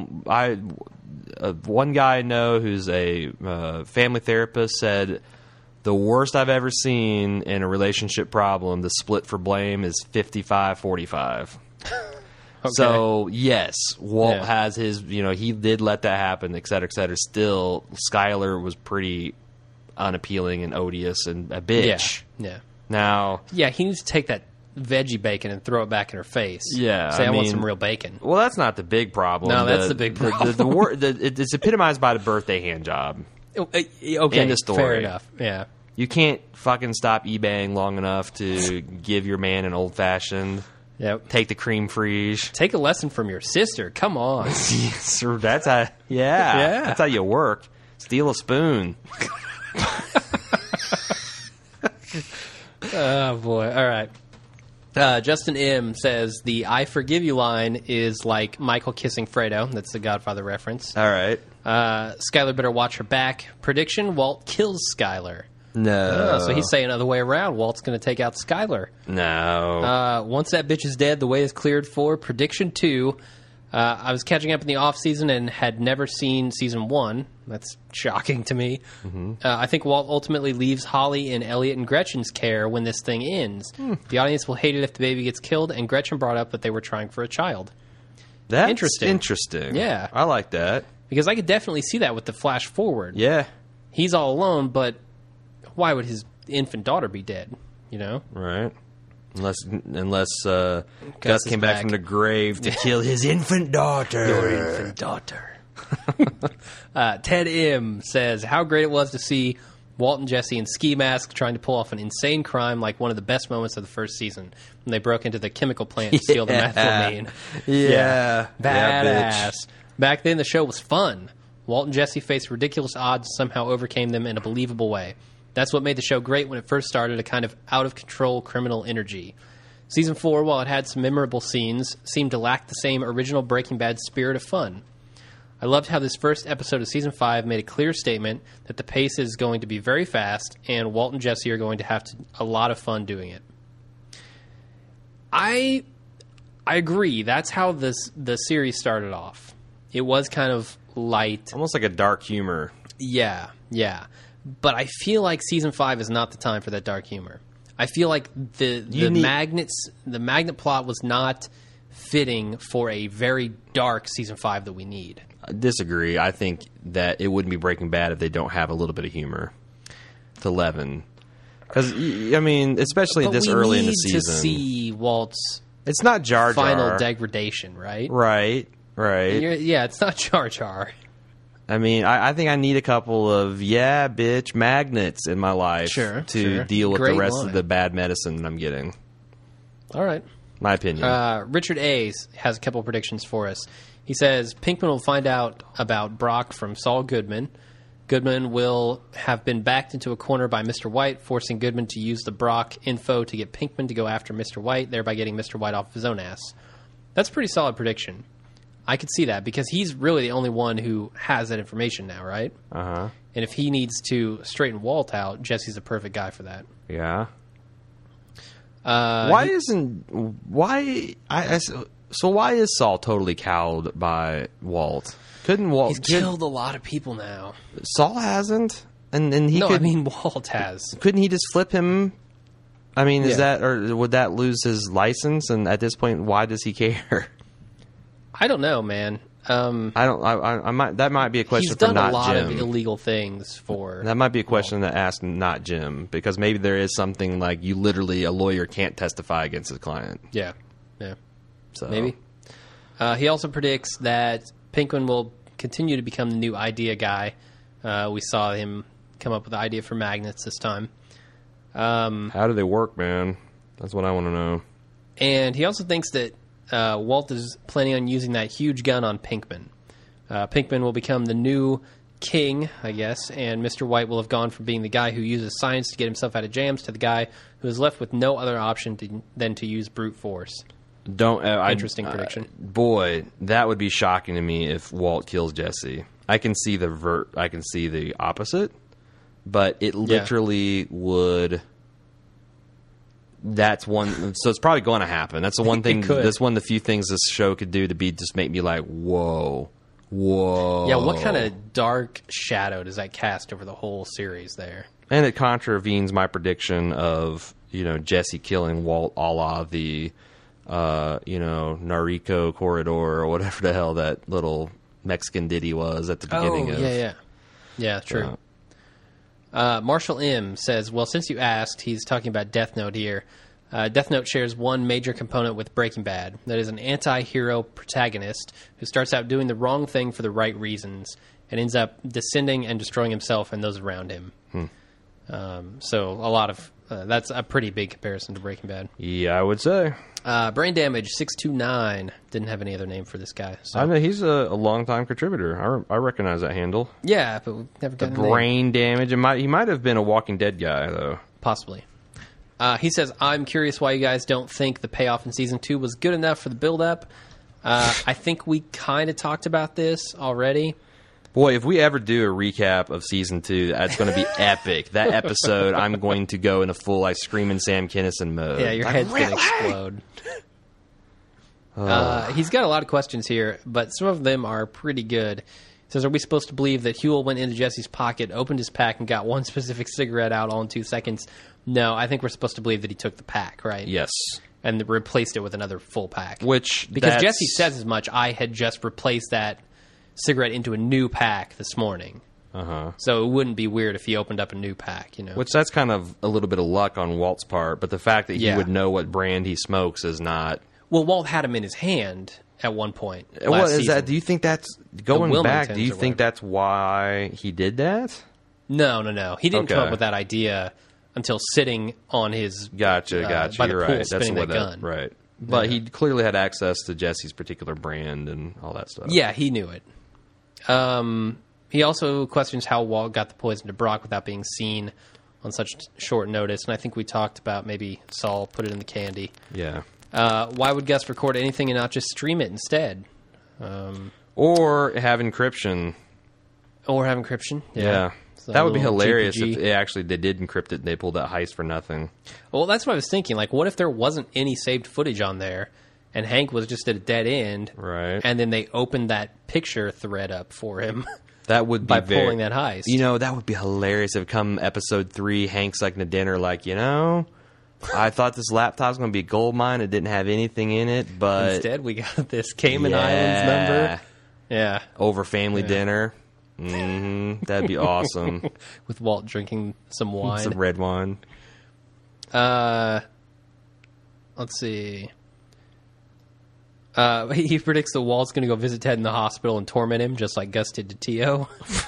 one guy I know who's a family therapist said the worst I've ever seen in a relationship problem, the split for blame, is 55-45. Okay. So, yes, Walt Yeah. has his, he did let that happen, et cetera, et cetera. Still, Skylar was pretty unappealing and odious and a bitch. Yeah. Now, Yeah, he needs to take that veggie bacon and throw it back in her face. Yeah, Say, I want mean- some real bacon. well, that's not the big problem. No, that's the big problem. It's epitomized by the birthday hand job. Okay, End of story. fair enough. Yeah. You can't fucking stop eBaying long enough to give your man an old fashioned. Yep. Take the cream frige. Take a lesson from your sister. Come on. So that's how. Yeah, that's how you work. Steal a spoon. Oh, boy. All right. Justin M. says the I forgive you line is like Michael kissing Fredo. That's the Godfather reference. All right. Skylar better watch her back. Prediction, Walt kills Skylar. No. So he's saying the other way around. Walt's going to take out Skylar. No. Once that bitch is dead, the way is cleared for prediction 2. I was catching up in the off season and had never seen season 1. That's shocking to me. Mm-hmm. I think Walt ultimately leaves Holly in Elliot and Gretchen's care when this thing ends. The audience will hate it if the baby gets killed, and Gretchen brought up that they were trying for a child. That's interesting. interesting. Yeah. I like that. Because I could definitely see that with the flash forward. Yeah. He's all alone, but why would his infant daughter be dead? You know, Right. Unless Gus came back from the grave to kill his infant daughter. your infant daughter. Ted M says how great it was to see Walt and Jesse in ski masks trying to pull off an insane crime, like one of the best moments of the first season when they broke into the chemical plant to steal the methamphetamine. Yeah. Badass. Yeah, Back then, the show was fun. Walt and Jesse faced ridiculous odds and somehow overcame them in a believable way. That's what made the show great when it first started, a kind of out-of-control criminal energy. Season 4, while it had some memorable scenes, seemed to lack the same original Breaking Bad spirit of fun. I loved how this first episode of Season 5 made a clear statement that the pace is going to be very fast, and Walt and Jesse are going to have a lot of fun doing it. I agree. That's how the series started off. It was kind of light. Almost like a dark humor. Yeah. But I feel like Season 5 is not the time for that dark humor. I feel like the magnet plot was not fitting for a very dark Season 5 that we need. I disagree. I think that it wouldn't be Breaking Bad if they don't have a little bit of humor to leaven. Because, I mean, especially But this we early in the need season. to see Walt's It's not Jar Jar. final degradation, right? Right. Yeah, it's not Jar Jar. I mean, I think I need a couple of, bitch, magnets in my life Sure. deal with Great the rest line. of the bad medicine that I'm getting. All right. My opinion. Richard A. has a couple predictions for us. He says Pinkman will find out about Brock from Saul Goodman. Goodman will have been backed into a corner by Mr. White, forcing Goodman to use the Brock info to get Pinkman to go after Mr. White, thereby getting Mr. White off his own ass. That's a pretty solid prediction. I could see that because he's really the only one who has that information now, right? Uh-huh. And if he needs to straighten Walt out, Jesse's the perfect guy for that. Yeah. Uh, Why is Saul totally cowed by Walt? Couldn't Walt? He's killed a lot of people now. Saul hasn't, and he No, could. I mean Walt has. Couldn't he just flip him? I mean, is Yeah. that, or would that lose his license? And at this point, why does he care? I don't know, man. I might. That might be a question He's for done not a lot Jim. of illegal things for. That might be a question to ask not Jim, because maybe there is something like a lawyer can't testify against his client. Yeah. So Maybe. He also predicts that Pinkman will continue to become the new idea guy. We saw him come up with the idea for magnets this time. how do they work, man? That's what I want to know. And he also thinks that Walt is planning on using that huge gun on Pinkman. Pinkman will become the new king, I guess, and Mr. White will have gone from being the guy who uses science to get himself out of jams to the guy who is left with no other option than to use brute force. Interesting prediction. Boy, that would be shocking to me if Walt kills Jesse. I can see the opposite, but it literally would. That's one. So it's probably going to happen. That's the one thing. That's one of the few things this show could do to just make me like, whoa. Yeah, what kind of dark shadow does that cast over the whole series there? And it contravenes my prediction of Jesse killing Walt, a la the Nariko corridor or whatever the hell that little Mexican ditty was at the beginning of. Yeah, true. Marshall M says, well, since you asked, he's talking about Death Note here. Death Note shares one major component with Breaking Bad. That is an anti-hero protagonist who starts out doing the wrong thing for the right reasons and ends up descending and destroying himself and those around him. So a lot of that's a pretty big comparison to Breaking Bad. Yeah, I would say. Brain Damage 629 didn't have any other name for this guy. So. I know he's a long-time contributor. I recognize that handle. Yeah, but we've never The gotten a name. Brain Damage. He might have been a Walking Dead guy though. Possibly. He says, I'm curious why you guys don't think the payoff in Season 2 was good enough for the build-up. I think we kind of talked about this already. Boy, if we ever do a recap of Season 2, that's going to be epic. That episode, I'm going to go in a full Screaming Sam Kinison mode. Yeah, your head's going to explode. He's got a lot of questions here, but some of them are pretty good. He says, are we supposed to believe that Huell went into Jesse's pocket, opened his pack, and got one specific cigarette out all in 2 seconds? No, I think we're supposed to believe that he took the pack, right? Yes. And replaced it with another full pack. Because Jesse says as much, I had just replaced that cigarette into a new pack this morning. So it wouldn't be weird if he opened up a new pack, you know. Which that's kind of a little bit of luck on Walt's part, but the fact that he would know what brand he smokes is not. Well, Walt had him in his hand at one point. What is season. that? Do you think that's going back? Do you Wilmingtons or think whatever. that's why he did that? No. He didn't come Okay. up with that idea until sitting on his Gotcha. by the You're pool right. spinning what that gun. Right. But he clearly had access to Jesse's particular brand and all that stuff. Yeah, he knew it. He also questions how Walt got the poison to Brock without being seen on such short notice, and I think we talked about maybe Saul put it in the candy. Yeah. Why would Gus record anything and not just stream it instead? Or have encryption. Or have encryption? Yeah. So That would be a little hilarious GPG. if they did encrypt it and they pulled that heist for nothing. Well, that's what I was thinking. Like, what if there wasn't any saved footage on there, and Hank was just at a dead end, Right. and then they opened that picture thread up for him That would be by pulling that heist? You know, that would be hilarious if come episode 3, Hank's like in a dinner like, I thought this laptop's going to be a gold mine. It didn't have anything in it, but Instead, we got this Cayman Yeah. Islands number. Yeah. over family dinner. That'd be awesome. With Walt drinking some wine. Some red wine. Let's see. He predicts that Walt's going to go visit Ted in the hospital and torment him, just like Gus did to T.O.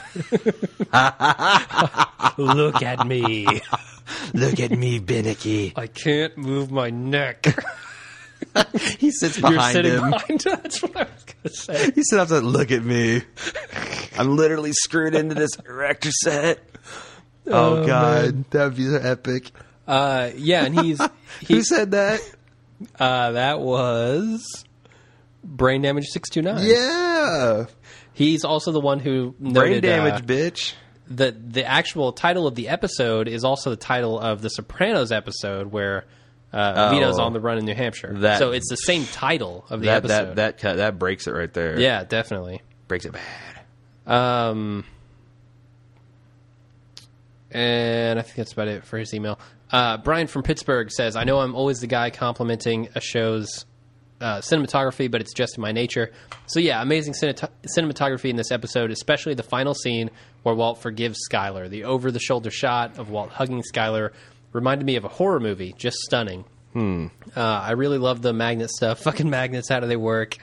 Look at me. Look at me, Binnicky. I can't move my neck. He sits You're behind sitting him. behind him. That's what I was going to say. He sits up and look at me. I'm literally screwed into this erector set. Oh, God. That'd be epic. Yeah, and Who said that? that was Brain Damage 629. Yeah. He's also the one who Brain noted damage, bitch. the actual title of the episode is also the title of the Sopranos episode where Vito's on the run in New Hampshire. So it's the same title of the episode. That breaks it right there. Yeah, definitely. Breaks it bad. And I think that's about it for his email. Brian from Pittsburgh says, I know I'm always the guy complimenting a show's cinematography, but it's just in my nature. So yeah, amazing cinematography in this episode, especially the final scene where Walt forgives Skyler. The over-the-shoulder shot of Walt hugging Skyler reminded me of a horror movie. Just stunning. I really love the magnet stuff. Fucking magnets, how do they work?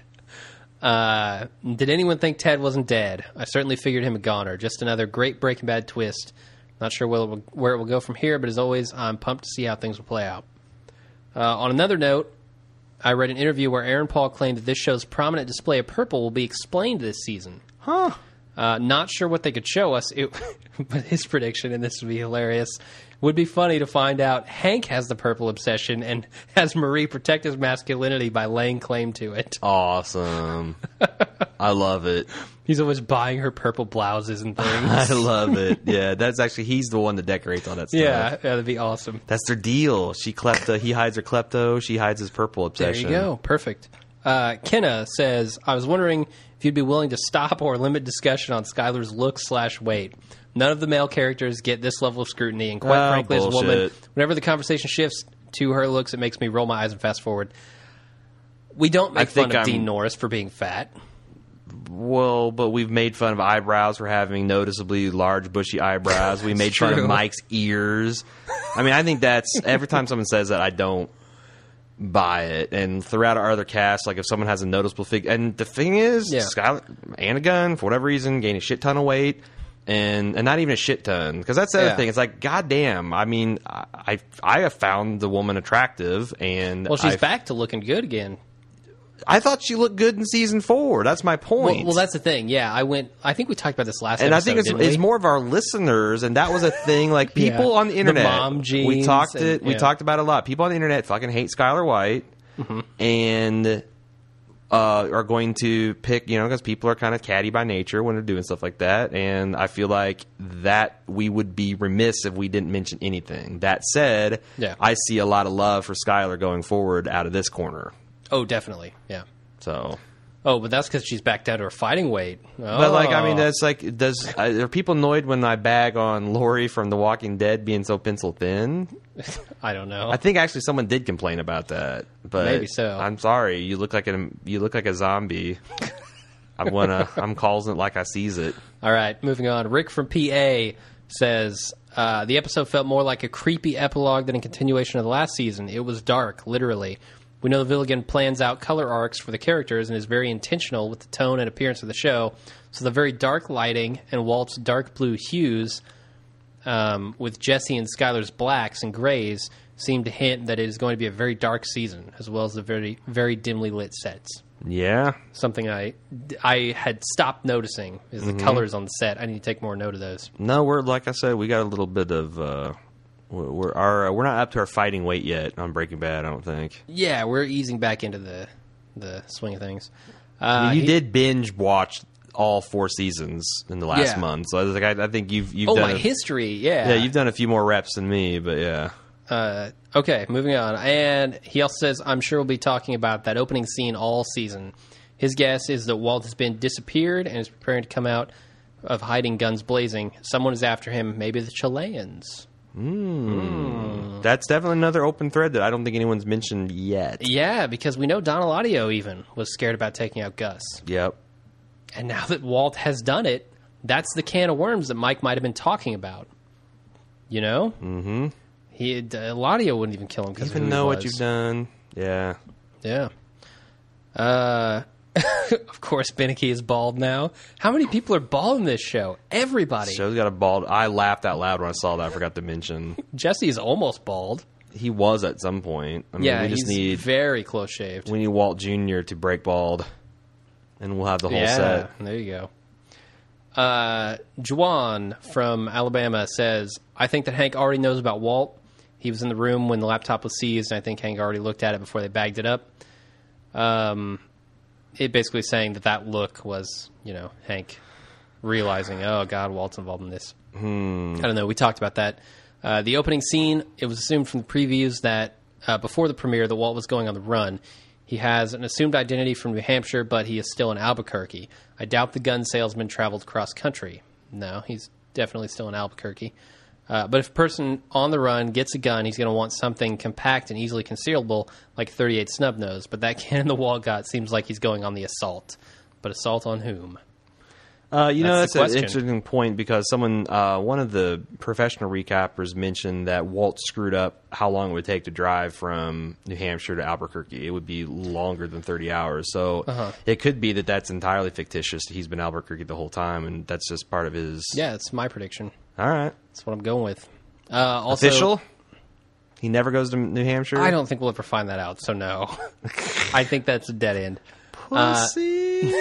Did anyone think Ted wasn't dead? I certainly figured him a goner. Just another great Breaking Bad twist. Not sure where it will go from here, but as always, I'm pumped to see how things will play out. On another note, I read an interview where Aaron Paul claimed that this show's prominent display of purple will be explained this season. Huh. Not sure what they could show us, but his prediction, and this would be hilarious, would be funny to find out Hank has the purple obsession and has Marie protect his masculinity by laying claim to it. Awesome. I love it. He's always buying her purple blouses and things. I love it. Yeah, that's actually, he's the one that decorates all that stuff. Yeah, that'd be awesome. That's their deal. He hides her klepto, she hides his purple obsession. There you go. Perfect. Kenna says, I was wondering if you'd be willing to stop or limit discussion on Skyler's look/weight. None of the male characters get this level of scrutiny, and quite frankly, as a woman, bullshit. whenever the conversation shifts to her looks, it makes me roll my eyes and fast forward. We don't make fun of Dean Norris for being fat. Well, but we've made fun of eyebrows for having noticeably large, bushy eyebrows. We made fun true. of Mike's ears. I mean, I think that's every time someone says that, I don't buy it. And throughout our other cast, like if someone has a noticeable figure, and the thing is, Skyler and a gun for whatever reason gained a shit ton of weight, and not even a shit ton, because that's the other thing. It's like, goddamn. I mean, I have found the woman attractive, and she's back to looking good again. I thought she looked good in season 4. That's my point. Well, that's the thing. Yeah, I think we talked about this last and episode, I think it's more of our listeners, and that was a thing. Like people on the internet, the mom genes. We talked about it a lot. People on the internet fucking hate Skyler White, and are going to pick, because people are kind of catty by nature when they're doing stuff like that. And I feel like that we would be remiss if we didn't mention anything. That said, I see a lot of love for Skyler going forward out of this corner. Oh, definitely. Yeah. So. Oh, but that's because she's back down to her fighting weight. Oh. But I mean, that's like, are people annoyed when I bag on Lori from The Walking Dead being so pencil thin? I don't know. I think actually someone did complain about that, but maybe so. I'm sorry. You look like a zombie. I'm calling it like I sees it. All right, moving on. Rick from PA says, the episode felt more like a creepy epilogue than a continuation of the last season. It was dark, literally. We know Villigan plans out color arcs for the characters and is very intentional with the tone and appearance of the show. So the very dark lighting and Walt's dark blue hues with Jesse and Skylar's blacks and grays seem to hint that it is going to be a very dark season, as well as the very, very dimly lit sets. Yeah. Something I had stopped noticing is the colors on the set. I need to take more note of those. No, we're like I said, we got a little bit of we're not up to our fighting weight yet on Breaking Bad. I don't think. Yeah, we're easing back into the swing of things. You did binge watch all 4 seasons in the last month, so I think you've done my history. Yeah, you've done a few more reps than me, but yeah. Okay, moving on. And he also says, I'm sure we'll be talking about that opening scene all season. His guess is that Walt has been disappeared and is preparing to come out of hiding, guns blazing. Someone is after him, maybe the Chileans. That's definitely another open thread that I don't think anyone's mentioned yet. Yeah, because we know Don Eladio even was scared about taking out Gus. Yep. And now that Walt has done it, that's the can of worms that Mike might have been talking about. You know? Mm-hmm. Eladio wouldn't even kill him because even know what you've done. Yeah. Yeah. Of course, Beneke is bald now. How many people are bald in this show? Everybody. Show's got a bald. I laughed out loud when I saw that. I forgot to mention. Jesse's almost bald. He was at some point. I mean, we just need very close shaved. We need Walt Jr. to break bald, and we'll have the whole set. There you go. Juan from Alabama says, I think that Hank already knows about Walt. He was in the room when the laptop was seized, and I think Hank already looked at it before they bagged it up. It basically saying that look was, Hank realizing, oh, God, Walt's involved in this. I don't know. We talked about that. The opening scene, it was assumed from the previews that before the premiere that Walt was going on the run. He has an assumed identity from New Hampshire, but he is still in Albuquerque. I doubt the gun salesman traveled cross country. No, he's definitely still in Albuquerque. But if a person on the run gets a gun, he's going to want something compact and easily concealable, like 38 snub nose. But that cannon the Walt got seems like he's going on the assault. But assault on whom? That's an interesting point because one of the professional recappers mentioned that Walt screwed up how long it would take to drive from New Hampshire to Albuquerque. It would be longer than 30 hours. So it could be that that's entirely fictitious. He's been Albuquerque the whole time, and that's just part of his... Yeah, it's my prediction. All right. That's what I'm going with. Also, official? He never goes to New Hampshire? I don't think we'll ever find that out, so no. I think that's a dead end. Pussy!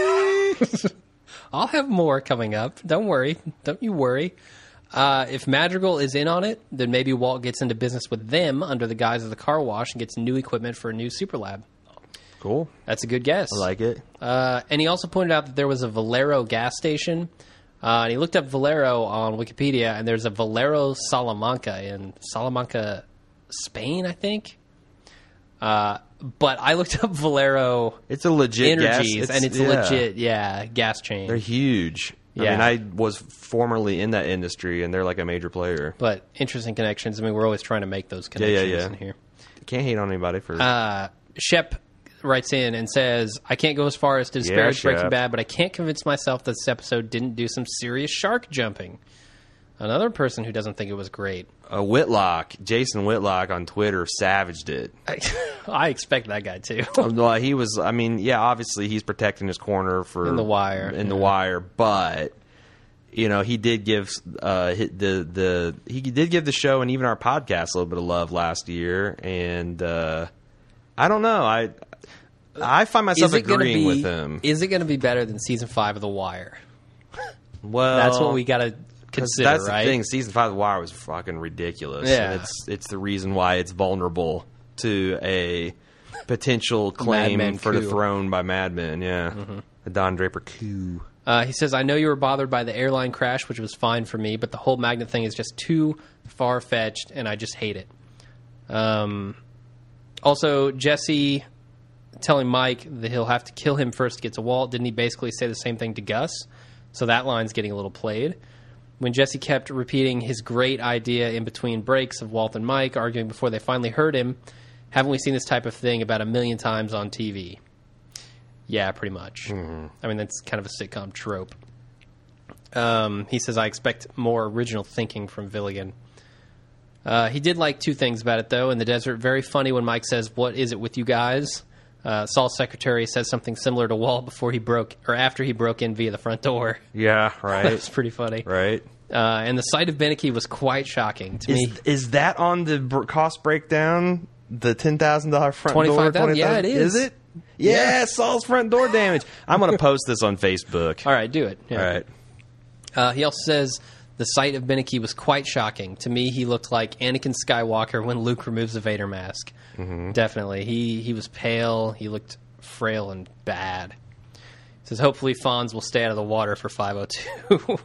I'll have more coming up. Don't worry. Don't you worry. If Madrigal is in on it, then maybe Walt gets into business with them under the guise of the car wash and gets new equipment for a new super lab. Cool. That's a good guess. I like it. And he also pointed out that there was a Valero gas station. And he looked up Valero on Wikipedia, and there's a Valero Salamanca in Salamanca, Spain, I think. But I looked up Valero. It's a legit Energies, gas. And it's a legit, gas chain. They're huge. Yeah. I mean, I was formerly in that industry, and they're like a major player. But interesting connections. I mean, we're always trying to make those connections in here. Can't hate on anybody for... Shep writes in and says, I can't go as far as to disparage Breaking Bad, but I can't convince myself that this episode didn't do some serious shark jumping. Another person who doesn't think it was great. Jason Whitlock on Twitter savaged it. I expect that guy too. Well, he was, obviously he's protecting his corner for... In the wire. The wire, but... he did give he did give the show and even our podcast a little bit of love last year, and I don't know. I find myself agreeing with him. Is it going to be better than season 5 of The Wire? Well, that's what we got to consider. That's right? the thing. Season 5 of The Wire was fucking ridiculous. Yeah, and it's the reason why it's vulnerable to a potential claim for the throne by Mad Men. Yeah, a Don Draper coup. He says, I know you were bothered by the airline crash, which was fine for me, but the whole magnet thing is just too far-fetched, and I just hate it. Also, Jesse telling Mike that he'll have to kill him first to get to Walt. Didn't he basically say the same thing to Gus? So that line's getting a little played. When Jesse kept repeating his great idea in between breaks of Walt and Mike, arguing before they finally heard him, haven't we seen this type of thing about 1 million times on TV? Yeah, pretty much. I mean, that's kind of a sitcom trope. He says, I expect more original thinking from Villigan. He did like two things about it, though. In the desert, very funny when Mike says, "What is it with you guys?" Saul's secretary says something similar to Walt after he broke in via the front door. Yeah, right. That's pretty funny. Right. And the sight of Beneke was quite shocking to me. Is that on the cost breakdown? The $10,000 front door? $25,000? Yeah, it is. Is it? Yeah, Saul's front door damage. I'm going to post this on Facebook. All right, do it. Yeah. All right. He also says the sight of Beneke was quite shocking. To me, he looked like Anakin Skywalker when Luke removes the Vader mask. Mm-hmm. Definitely. He was pale. He looked frail and bad. He says, hopefully Fonz will stay out of the water for 502.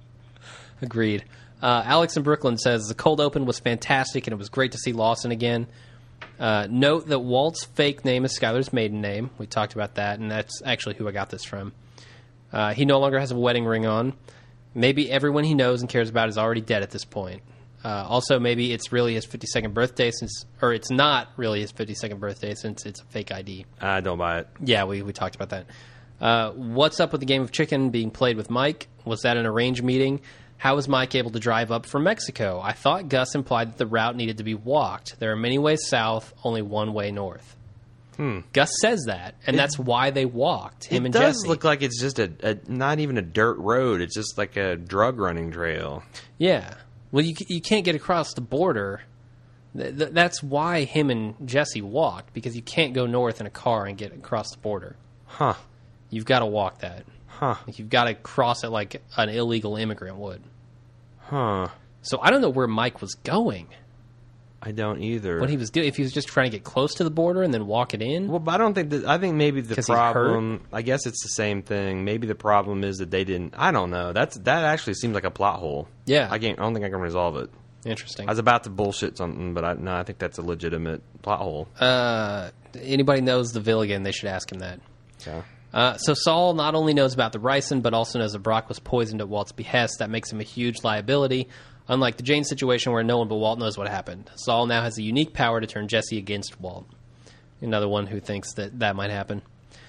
Agreed. Alex in Brooklyn says, the cold open was fantastic, and it was great to see Lawson again. Note that Walt's fake name is Skylar's maiden name. We talked about that, and that's actually who I got this from. He no longer has a wedding ring on. Maybe everyone he knows and cares about is already dead at this point. Also, maybe it's really his 52nd birthday or it's not really his 52nd birthday since it's a fake ID. I don't buy it. Yeah, we talked about that. What's up with the game of chicken being played with Mike? Was that an arranged meeting? How was Mike able to drive up from Mexico? I thought Gus implied that the route needed to be walked. There are many ways south, only one way north. Gus says that, and that's why they walked, him and Jesse. It does look like it's just a not even a dirt road. It's just like a drug running trail. Yeah. Well, you can't get across the border. That's why him and Jesse walked, because you can't go north in a car and get across the border. Huh. You've got to walk that. Huh. Like you've got to cross it like an illegal immigrant would. Huh. So I don't know where Mike was going. I don't either. What he was doing, if he was just trying to get close to the border and then walk it in. Well, but I don't think that. I think maybe the problem. I guess it's the same thing. Maybe the problem is that they didn't. I don't know. That actually seems like a plot hole. Yeah. I don't think I can resolve it. Interesting. I was about to bullshit something, but I think that's a legitimate plot hole. Anybody knows the Villigan, they should ask him that. Yeah. So Saul not only knows about the ricin, but also knows that Brock was poisoned at Walt's behest. That makes him a huge liability. Unlike the Jane situation where no one but Walt knows what happened. Saul now has a unique power to turn Jesse against Walt. Another one who thinks that might happen.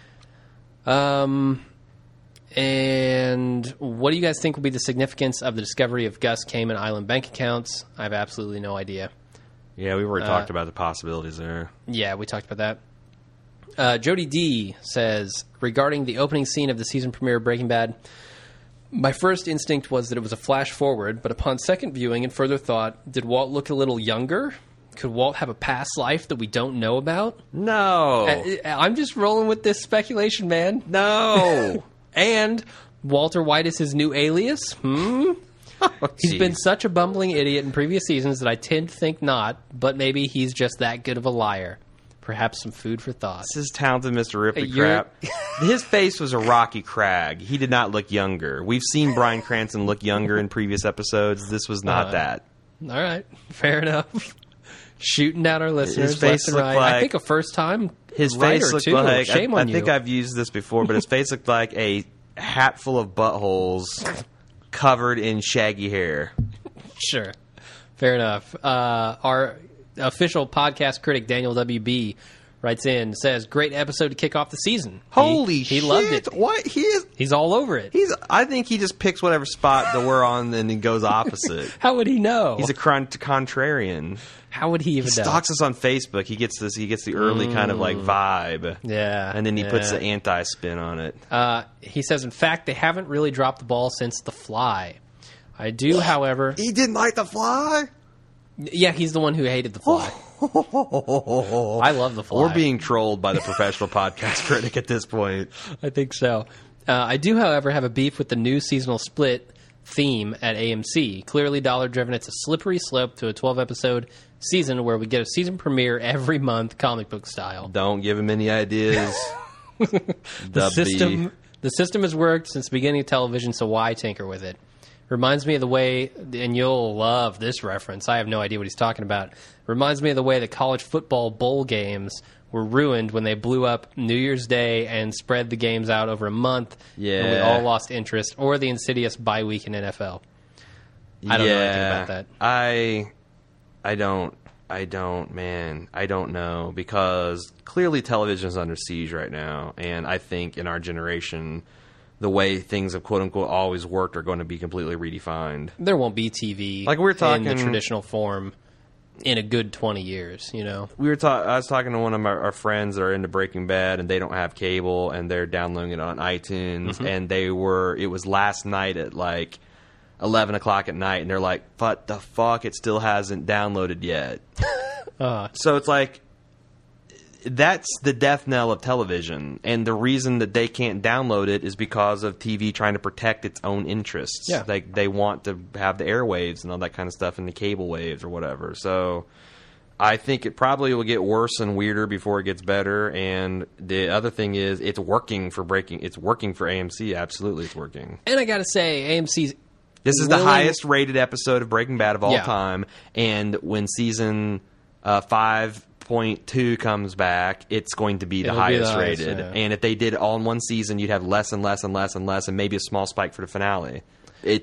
And what do you guys think will be the significance of the discovery of Gus Cayman Island bank accounts? I have absolutely no idea. Yeah, we've already talked about the possibilities there. Yeah, we talked about that. Jody D says, regarding the opening scene of the season premiere of Breaking Bad, my first instinct was that it was a flash forward, but upon second viewing and further thought, did Walt look a little younger? Could Walt have a past life that we don't know about? No. I'm just rolling with this speculation, man. No. And Walter White is his new alias? He's been such a bumbling idiot in previous seasons that I tend to think not, but maybe he's just that good of a liar. Perhaps some food for thought. This is talented Mr. Ripley crap. His face was a rocky crag. He did not look younger. We've seen Bryan Cranston look younger in previous episodes. This was not that. All right. Fair enough. Shooting down our listeners his face left and looked right. like, I think a first time his face looked too. like, Shame on you. I think I've used this before, but his face looked like a hat full of buttholes covered in shaggy hair. Sure. Fair enough. Our official podcast critic, Daniel WB, writes in, says, great episode to kick off the season. Holy shit. He loved it. What? He's all over it. I think he just picks whatever spot that we're on and then goes opposite. How would he know? He's a contrarian. How would he even know? He stalks us on Facebook. He gets the early kind of like vibe. Yeah. And then he puts the anti-spin on it. He says, in fact, they haven't really dropped the ball since The Fly. I do, however... He didn't like The Fly? Yeah, he's the one who hated The Fly. I love The Fly. We're being trolled by the professional podcast critic at this point. I think so. I do, however, have a beef with the new seasonal split theme at AMC. Clearly dollar-driven. It's a slippery slope to a 12-episode season where we get a season premiere every month, comic book style. Don't give him any ideas. The system has worked since the beginning of television, so why tinker with it? Reminds me of the way, and you'll love this reference, I have no idea what he's talking about. Reminds me of the way the college football bowl games were ruined when they blew up New Year's Day and spread the games out over a month. Yeah. And we all lost interest. Or the insidious bye week in NFL. I don't know anything about that. I don't, man. I don't know, because clearly television is under siege right now, and I think in our generation, the way things have quote unquote always worked are going to be completely redefined. There won't be TV Like we're talking in the traditional form in a good 20 years, you know? I was talking to one of our friends that are into Breaking Bad, and they don't have cable, and they're downloading it on iTunes, and it was last night at like 11 o'clock at night, and they're like, what the fuck, it still hasn't downloaded yet. So it's like, that's the death knell of television, and the reason that they can't download it is because of TV trying to protect its own interests. Yeah. Like they want to have the airwaves and all that kind of stuff and the cable waves or whatever. So I think it probably will get worse and weirder before it gets better. And the other thing is, it's working for AMC. Absolutely, it's working. And I gotta say, AMC's... This is the highest rated episode of Breaking Bad of all Yeah. time, and when season 5.2 comes back, it's going to be the highest rated. yeah. And if they did it all in one season, you'd have less and less and less and less, and maybe a small spike for the finale. It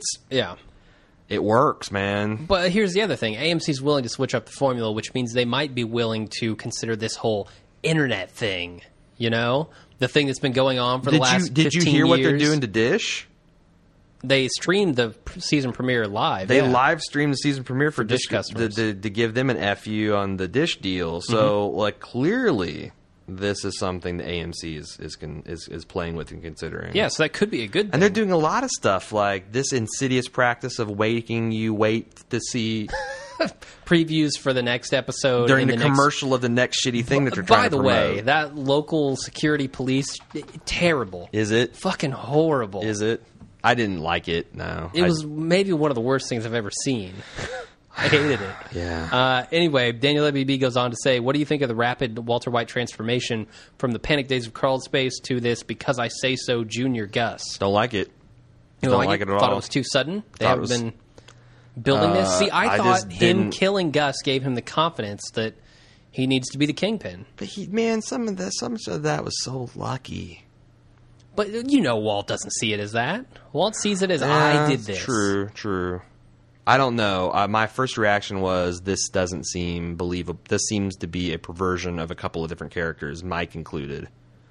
works, man. But here's the other thing. AMC's willing to switch up the formula, which means they might be willing to consider this whole internet thing, you know? The thing that's been going on for the last 15 years. Did you hear what they're doing to Dish? They streamed the season premiere live. They live streamed the season premiere for Dish customers. to give them an FU on the Dish deal. So, like, clearly, this is something that AMC is playing with and considering. Yeah, so that could be a good thing. And they're doing a lot of stuff, like this insidious practice of wait to see previews for the next episode during and the commercial of the next shitty thing that they're trying to promote. By the way, that local security police, terrible. Is it? Fucking horrible. Is it? I didn't like it, no. It was maybe one of the worst things I've ever seen. I hated it. Yeah. Anyway, Daniel WB goes on to say, what do you think of the rapid Walter White transformation from the Panic Days of Crawl Space to this Because I Say So Junior Gus? Don't like it. You don't like it at all. Thought it was too sudden? They haven't been building this? See, I thought him killing Gus gave him the confidence that he needs to be the Kingpin. But some of that was so lucky. But you know Walt doesn't see it as that. Walt sees it as, I did this. True. I don't know. My first reaction was, this doesn't seem believable. This seems to be a perversion of a couple of different characters, Mike included.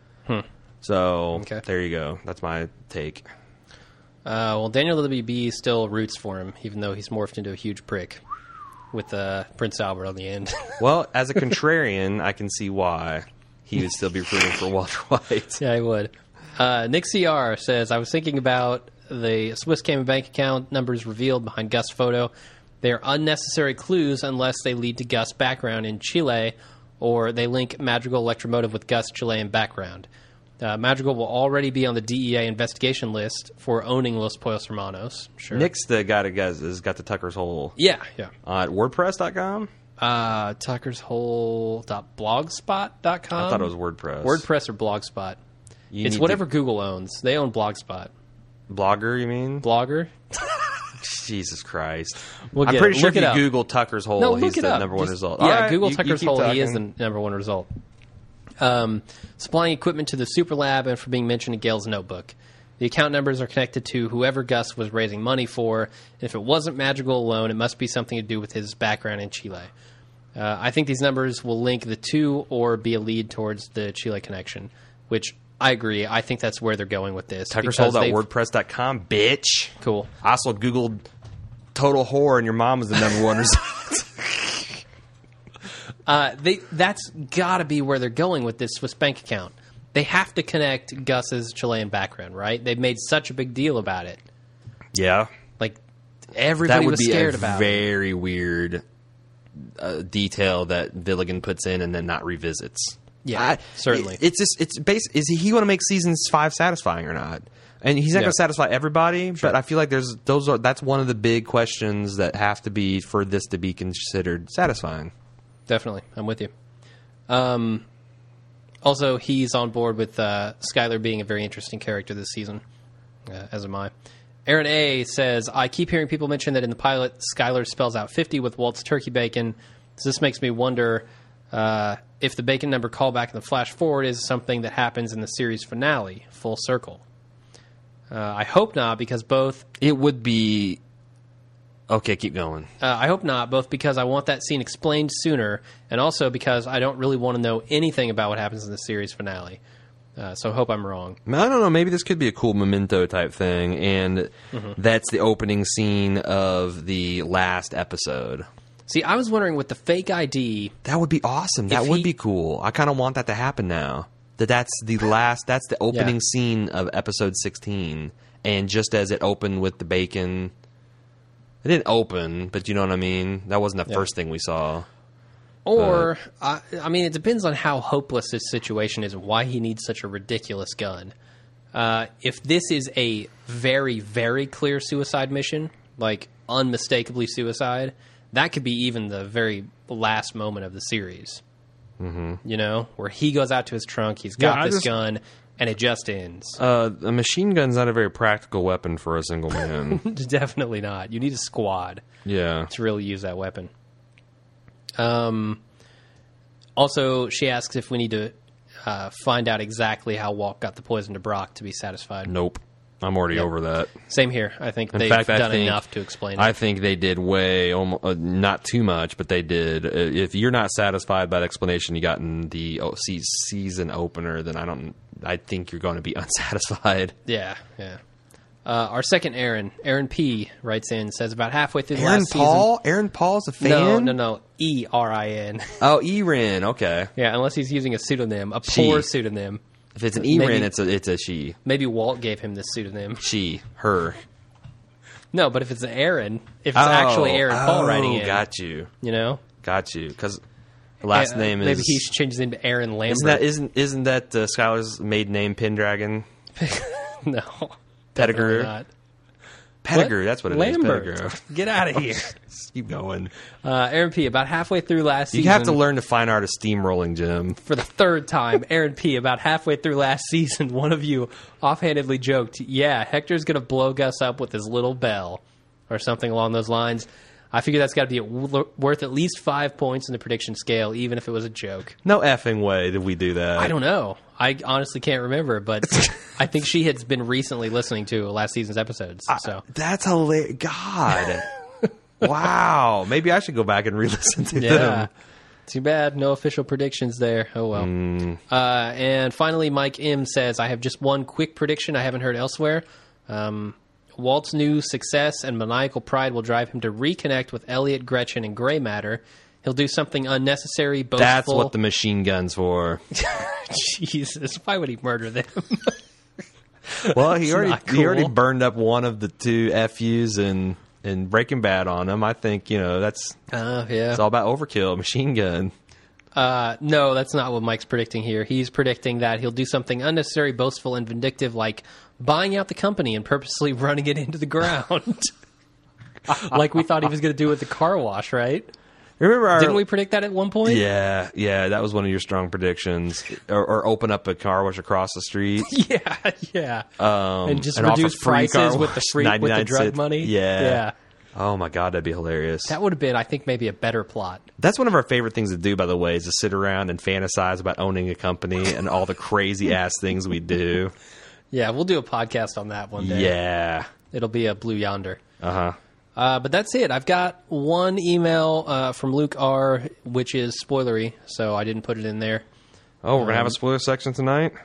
So, There you go. That's my take. Well, Daniel WB still roots for him, even though he's morphed into a huge prick with Prince Albert on the end. Well, as a contrarian, I can see why he would still be rooting for Walter White. Yeah, he would. Nick CR says, I was thinking about the Swiss Cayman bank account numbers revealed behind Gus' photo. They are unnecessary clues unless they lead to Gus' background in Chile or they link Madrigal Electromotive with Gus' Chilean background. Madrigal will already be on the DEA investigation list for owning Los Pollos Hermanos. Sure. Nick's the guy that has got the Tucker's Hole. Yeah. At WordPress.com? Tucker'sHole.blogspot.com? I thought it was WordPress. WordPress or Blogspot. It's whatever Google owns. They own Blogspot. Blogger, you mean? Blogger? Jesus Christ. I'm pretty sure if you Google Tucker's Hole, he's the up. number one result. Yeah, right, Google Tucker's Hole, talking. he is the number one result. Supplying equipment to the Super Lab and for being mentioned in Gail's notebook. The account numbers are connected to whoever Gus was raising money for. If it wasn't Madrigal alone, it must be something to do with his background in Chile. I think these numbers will link the two or be a lead towards the Chile connection, which I agree. I think that's where they're going with this. Tucker'sHole.wordpress.com, bitch. Cool. I also Googled total whore and your mom was the number one result. That's got to be where they're going with this Swiss bank account. They have to connect Gus's Chilean background, right? They've made such a big deal about it. Yeah. Like, everybody was scared about it. That would be a very weird detail that Villigan puts in and then not revisits. Yeah, certainly. Is he going to make seasons 5 satisfying or not? And he's not going to satisfy everybody, but I feel like that's one of the big questions that have to be for this to be considered satisfying. Definitely, I'm with you. Also, he's on board with Skyler being a very interesting character this season, as am I. Aaron A. says, I keep hearing people mention that in the pilot, Skyler spells out 50 with Walt's turkey bacon. So this makes me wonder if the bacon number callback in the flash forward is something that happens in the series finale, full circle. I hope not, because both... It would be... Okay, keep going. I hope not, both because I want that scene explained sooner, and also because I don't really want to know anything about what happens in the series finale. So I hope I'm wrong. I don't know. Maybe this could be a cool memento type thing, and that's the opening scene of the last episode. See, I was wondering with the fake ID. That would be awesome. That would be cool. I kind of want that to happen now. That's the opening scene of episode 16. And just as it opened with the bacon, it didn't open, but you know what I mean? That wasn't the first thing we saw. Or, I mean, it depends on how hopeless this situation is and why he needs such a ridiculous gun. If this is a very, very clear suicide mission, like unmistakably suicide, that could be even the very last moment of the series. Mm-hmm. You know, where he goes out to his trunk, he's got this gun, and it just ends. A machine gun's not a very practical weapon for a single man. Definitely not. You need a squad to really use that weapon. Also, she asks if we need to find out exactly how Walt got the poison to Brock to be satisfied. Nope. I'm already over that. Same here. I think they've done enough to explain it. I think they did not too much, but they did. If you're not satisfied by the explanation you got in the season opener, then I think you're going to be unsatisfied. Yeah. Our second Aaron P. writes in, says about halfway through the last season. Aaron Paul's a fan? No. E-R-I-N. Oh, E-Rin. Okay. Yeah, unless he's using a pseudonym, poor pseudonym. If it's an E-Rin, it's a she. Maybe Walt gave him this pseudonym. She. Her. No, but if it's an Aaron, if it's actually Aaron Paul writing in. Got you. You know? Got you. Because the last name is... Maybe he should change his name to Aaron Lambert. Isn't that Skylar's maiden name, Pendragon? No. Pettigrew. Pettigrew, that's what it Lambert. is. Pettigrew. Get out of here. Keep going. Aaron P., about halfway through last season... You have to learn the fine art of steamrolling, Jim. For the third time, Aaron P., about halfway through last season, one of you offhandedly joked, yeah, Hector's going to blow Gus up with his little bell, or something along those lines. I figure that's got to be worth at least 5 points in the prediction scale, even if it was a joke. No effing way did we do that. I don't know. I honestly can't remember, but I think she has been recently listening to last season's episodes. So that's hilarious. God. Wow. Maybe I should go back and re-listen to them. Too bad. No official predictions there. Oh, well. And finally, Mike M. says, I have just one quick prediction I haven't heard elsewhere. Walt's new success and maniacal pride will drive him to reconnect with Elliot, Gretchen, and Gray Matter. He'll do something unnecessary, boastful. That's what the machine gun's for. Jesus, why would he murder them? Well, he already burned up one of the two FUs in Breaking Bad on him. I think, that's it's all about overkill, machine gun. No, that's not what Mike's predicting here. He's predicting that he'll do something unnecessary, boastful, and vindictive, like buying out the company and purposely running it into the ground. Like we thought he was going to do with the car wash, right? Didn't we predict that at one point? Yeah, that was one of your strong predictions. Or open up a car wash across the street. Yeah. And just reduce prices with the drug money. Yeah. Oh my God, that'd be hilarious. That would have been, I think, maybe a better plot. That's one of our favorite things to do, by the way, is to sit around and fantasize about owning a company and all the crazy ass things we do. Yeah, we'll do a podcast on that one day. Yeah. It'll be a Blue Yonder. Uh-huh. But that's it. I've got one email from Luke R., which is spoilery, so I didn't put it in there. Oh, we're going to have a spoiler section tonight?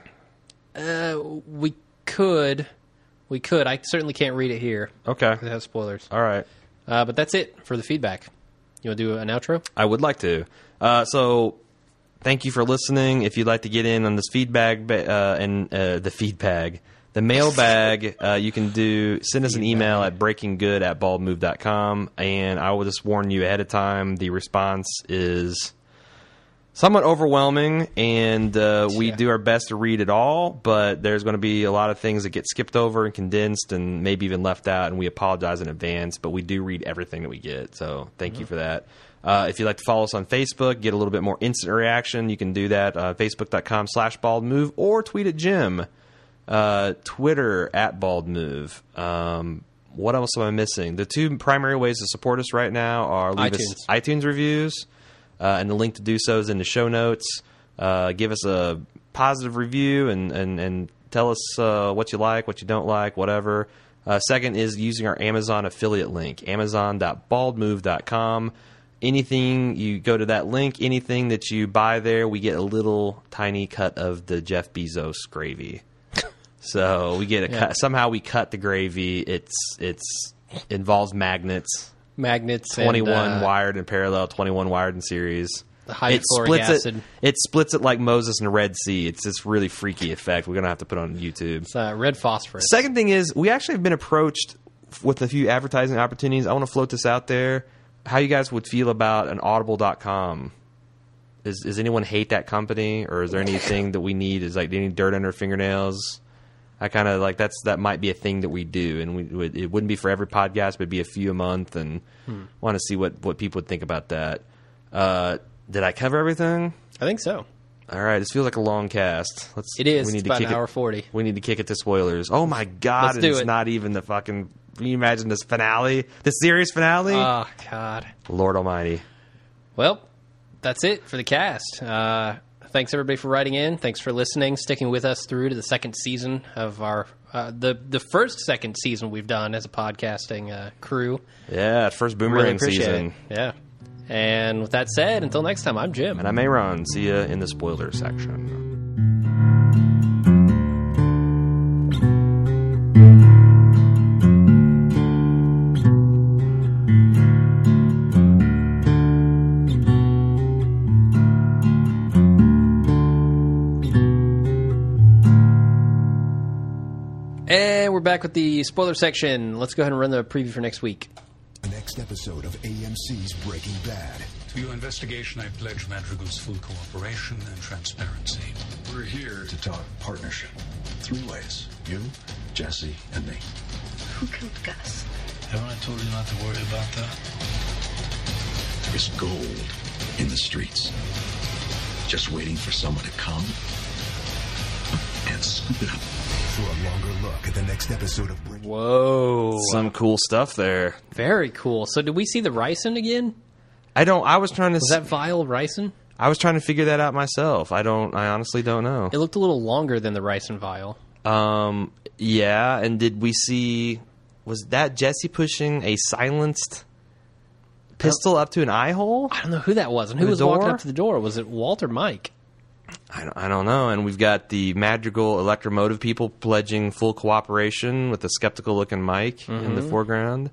We could. I certainly can't read it here. Okay. It has spoilers. All right. But that's it for the feedback. You want to do an outro? I would like to. So thank you for listening. If you'd like to get in on this feedback the feedback, the mailbag, you can send us an email at breakinggood@baldmove.com, and I will just warn you ahead of time, the response is somewhat overwhelming, and we do our best to read it all, but there's going to be a lot of things that get skipped over and condensed and maybe even left out, and we apologize in advance, but we do read everything that we get, so thank you for that. If you'd like to follow us on Facebook, get a little bit more instant reaction, you can do that, facebook.com/baldmove, or tweet at Jim. Twitter @baldmove. What else am I missing? The two primary ways to support us right now are leave us iTunes reviews, and the link to do so is in the show notes. Give us a positive review and tell us what you like, what you don't like, whatever. Second is using our Amazon affiliate link, amazon.baldmove.com. anything you go to that link, anything that you buy there, we get a little tiny cut of the Jeff Bezos gravy. So we get a cut. Somehow we cut the gravy. It's involves magnets. 21 and, wired in parallel, 21 wired in series. The hydrochloric acid. It splits it like Moses in the Red Sea. It's this really freaky effect. We're going to have to put on YouTube. It's red phosphorus. Second thing is, we actually have been approached with a few advertising opportunities. I want to float this out there. How you guys would feel about an audible.com. Does anyone hate that company? Or is there anything that we need? Is like any dirt under fingernails? I kind of like that might be a thing that we do, and it wouldn't be for every podcast, but it'd be a few a month, and want to see what people would think about that. Did I cover everything? I think so. All right, this feels like a long cast. It is. It's about an hour 40. We need to kick it to spoilers. Oh my God! Let's do it. Not even the fucking. Can you imagine this finale? The series finale? Oh God! Lord Almighty. Well, that's it for the cast. Thanks everybody for writing in. Thanks for listening, sticking with us through to the second season of our the first second season we've done as a podcasting crew. Yeah, first Really boomerang appreciate season. it. Yeah. And with that said, until next time, I'm Jim. And I'm Aaron. See you in the spoiler section. And we're back with the spoiler section. Let's go ahead and run the preview for next week. The next episode of AMC's Breaking Bad. To your investigation, I pledge Madrigal's full cooperation and transparency. We're here to talk partnership. 3 ways. You, Jesse, and me. Who killed Gus? Haven't I told you not to worry about that? There's gold in the streets. Just waiting for someone to come and scoop it up. For a longer look at the next episode of Breaking Bad. Whoa. Some cool stuff there. Very cool. So did we see the ricin again? I was trying to. Was that vial ricin? I was trying to figure that out myself. I honestly don't know. It looked a little longer than the ricin vial. Yeah. And did we see? Was that Jesse pushing a silenced pistol up to an eye hole? I don't know who that was. And who The was walking door? up to the door? Was it Walt or Mike? I don't know. And we've got the Madrigal Electromotive people pledging full cooperation with the skeptical-looking Mike in the foreground.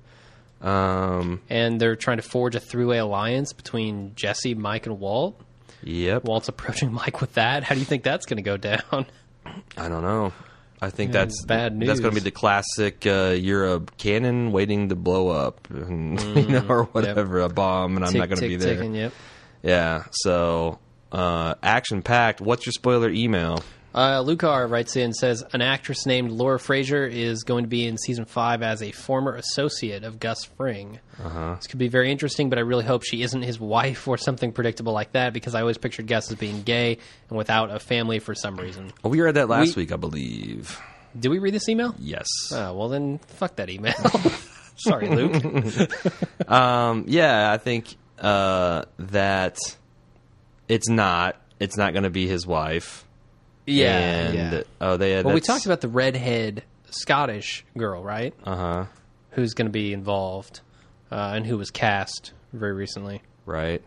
And they're trying to forge a three-way alliance between Jesse, Mike, and Walt. Yep. Walt's approaching Mike with that. How do you think that's going to go down? I don't know. I think that's bad news. That's going to be the classic. You're a cannon waiting to blow up, and, or whatever, a bomb, and I'm not going to be there. Ticking, yep. Yeah. So action packed. What's your spoiler email? Lucar writes in, says, an actress named Laura Frazier is going to be in Season 5 as a former associate of Gus Fring. This could be very interesting, but I really hope she isn't his wife or something predictable like that, because I always pictured Gus as being gay and without a family for some reason. Oh, we read that last week, I believe. Did we read this email? Yes. Oh, well then, fuck that email. Sorry, Luke. Yeah, I think that it's not going to be his wife. Yeah. And, oh, they had. Well, we talked about the redhead Scottish girl, right? Uh-huh. Who's going to be involved and who was cast very recently. Right.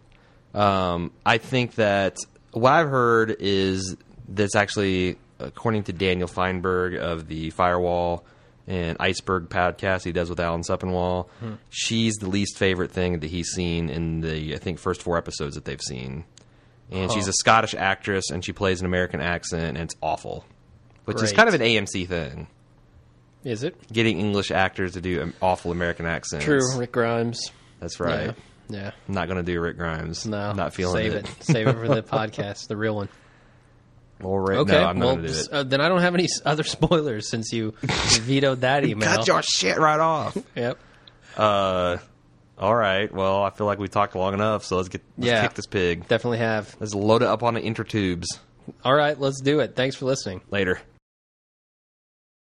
I think that what I've heard is that's actually, according to Daniel Feinberg of the Firewall and Iceberg podcast he does with Alan Sepinwall, she's the least favorite thing that he's seen in the, I think, first 4 episodes that they've seen. And she's a Scottish actress, and she plays an American accent, and it's awful. Which is Great. kind of an AMC thing. Is it? Getting English actors to do awful American accents. True, Rick Grimes. That's right. Yeah. I'm not going to do Rick Grimes. No. Not feeling Save it. Save it for the podcast, the real one. Or Rick. Okay, No, I'm well, not going to do it. then I don't have any other spoilers since you vetoed that email. Cut your shit right off. Yep. All right. Well, I feel like we talked long enough, so let's kick this pig. Definitely have. Let's load it up on the intertubes. All right, let's do it. Thanks for listening. Later.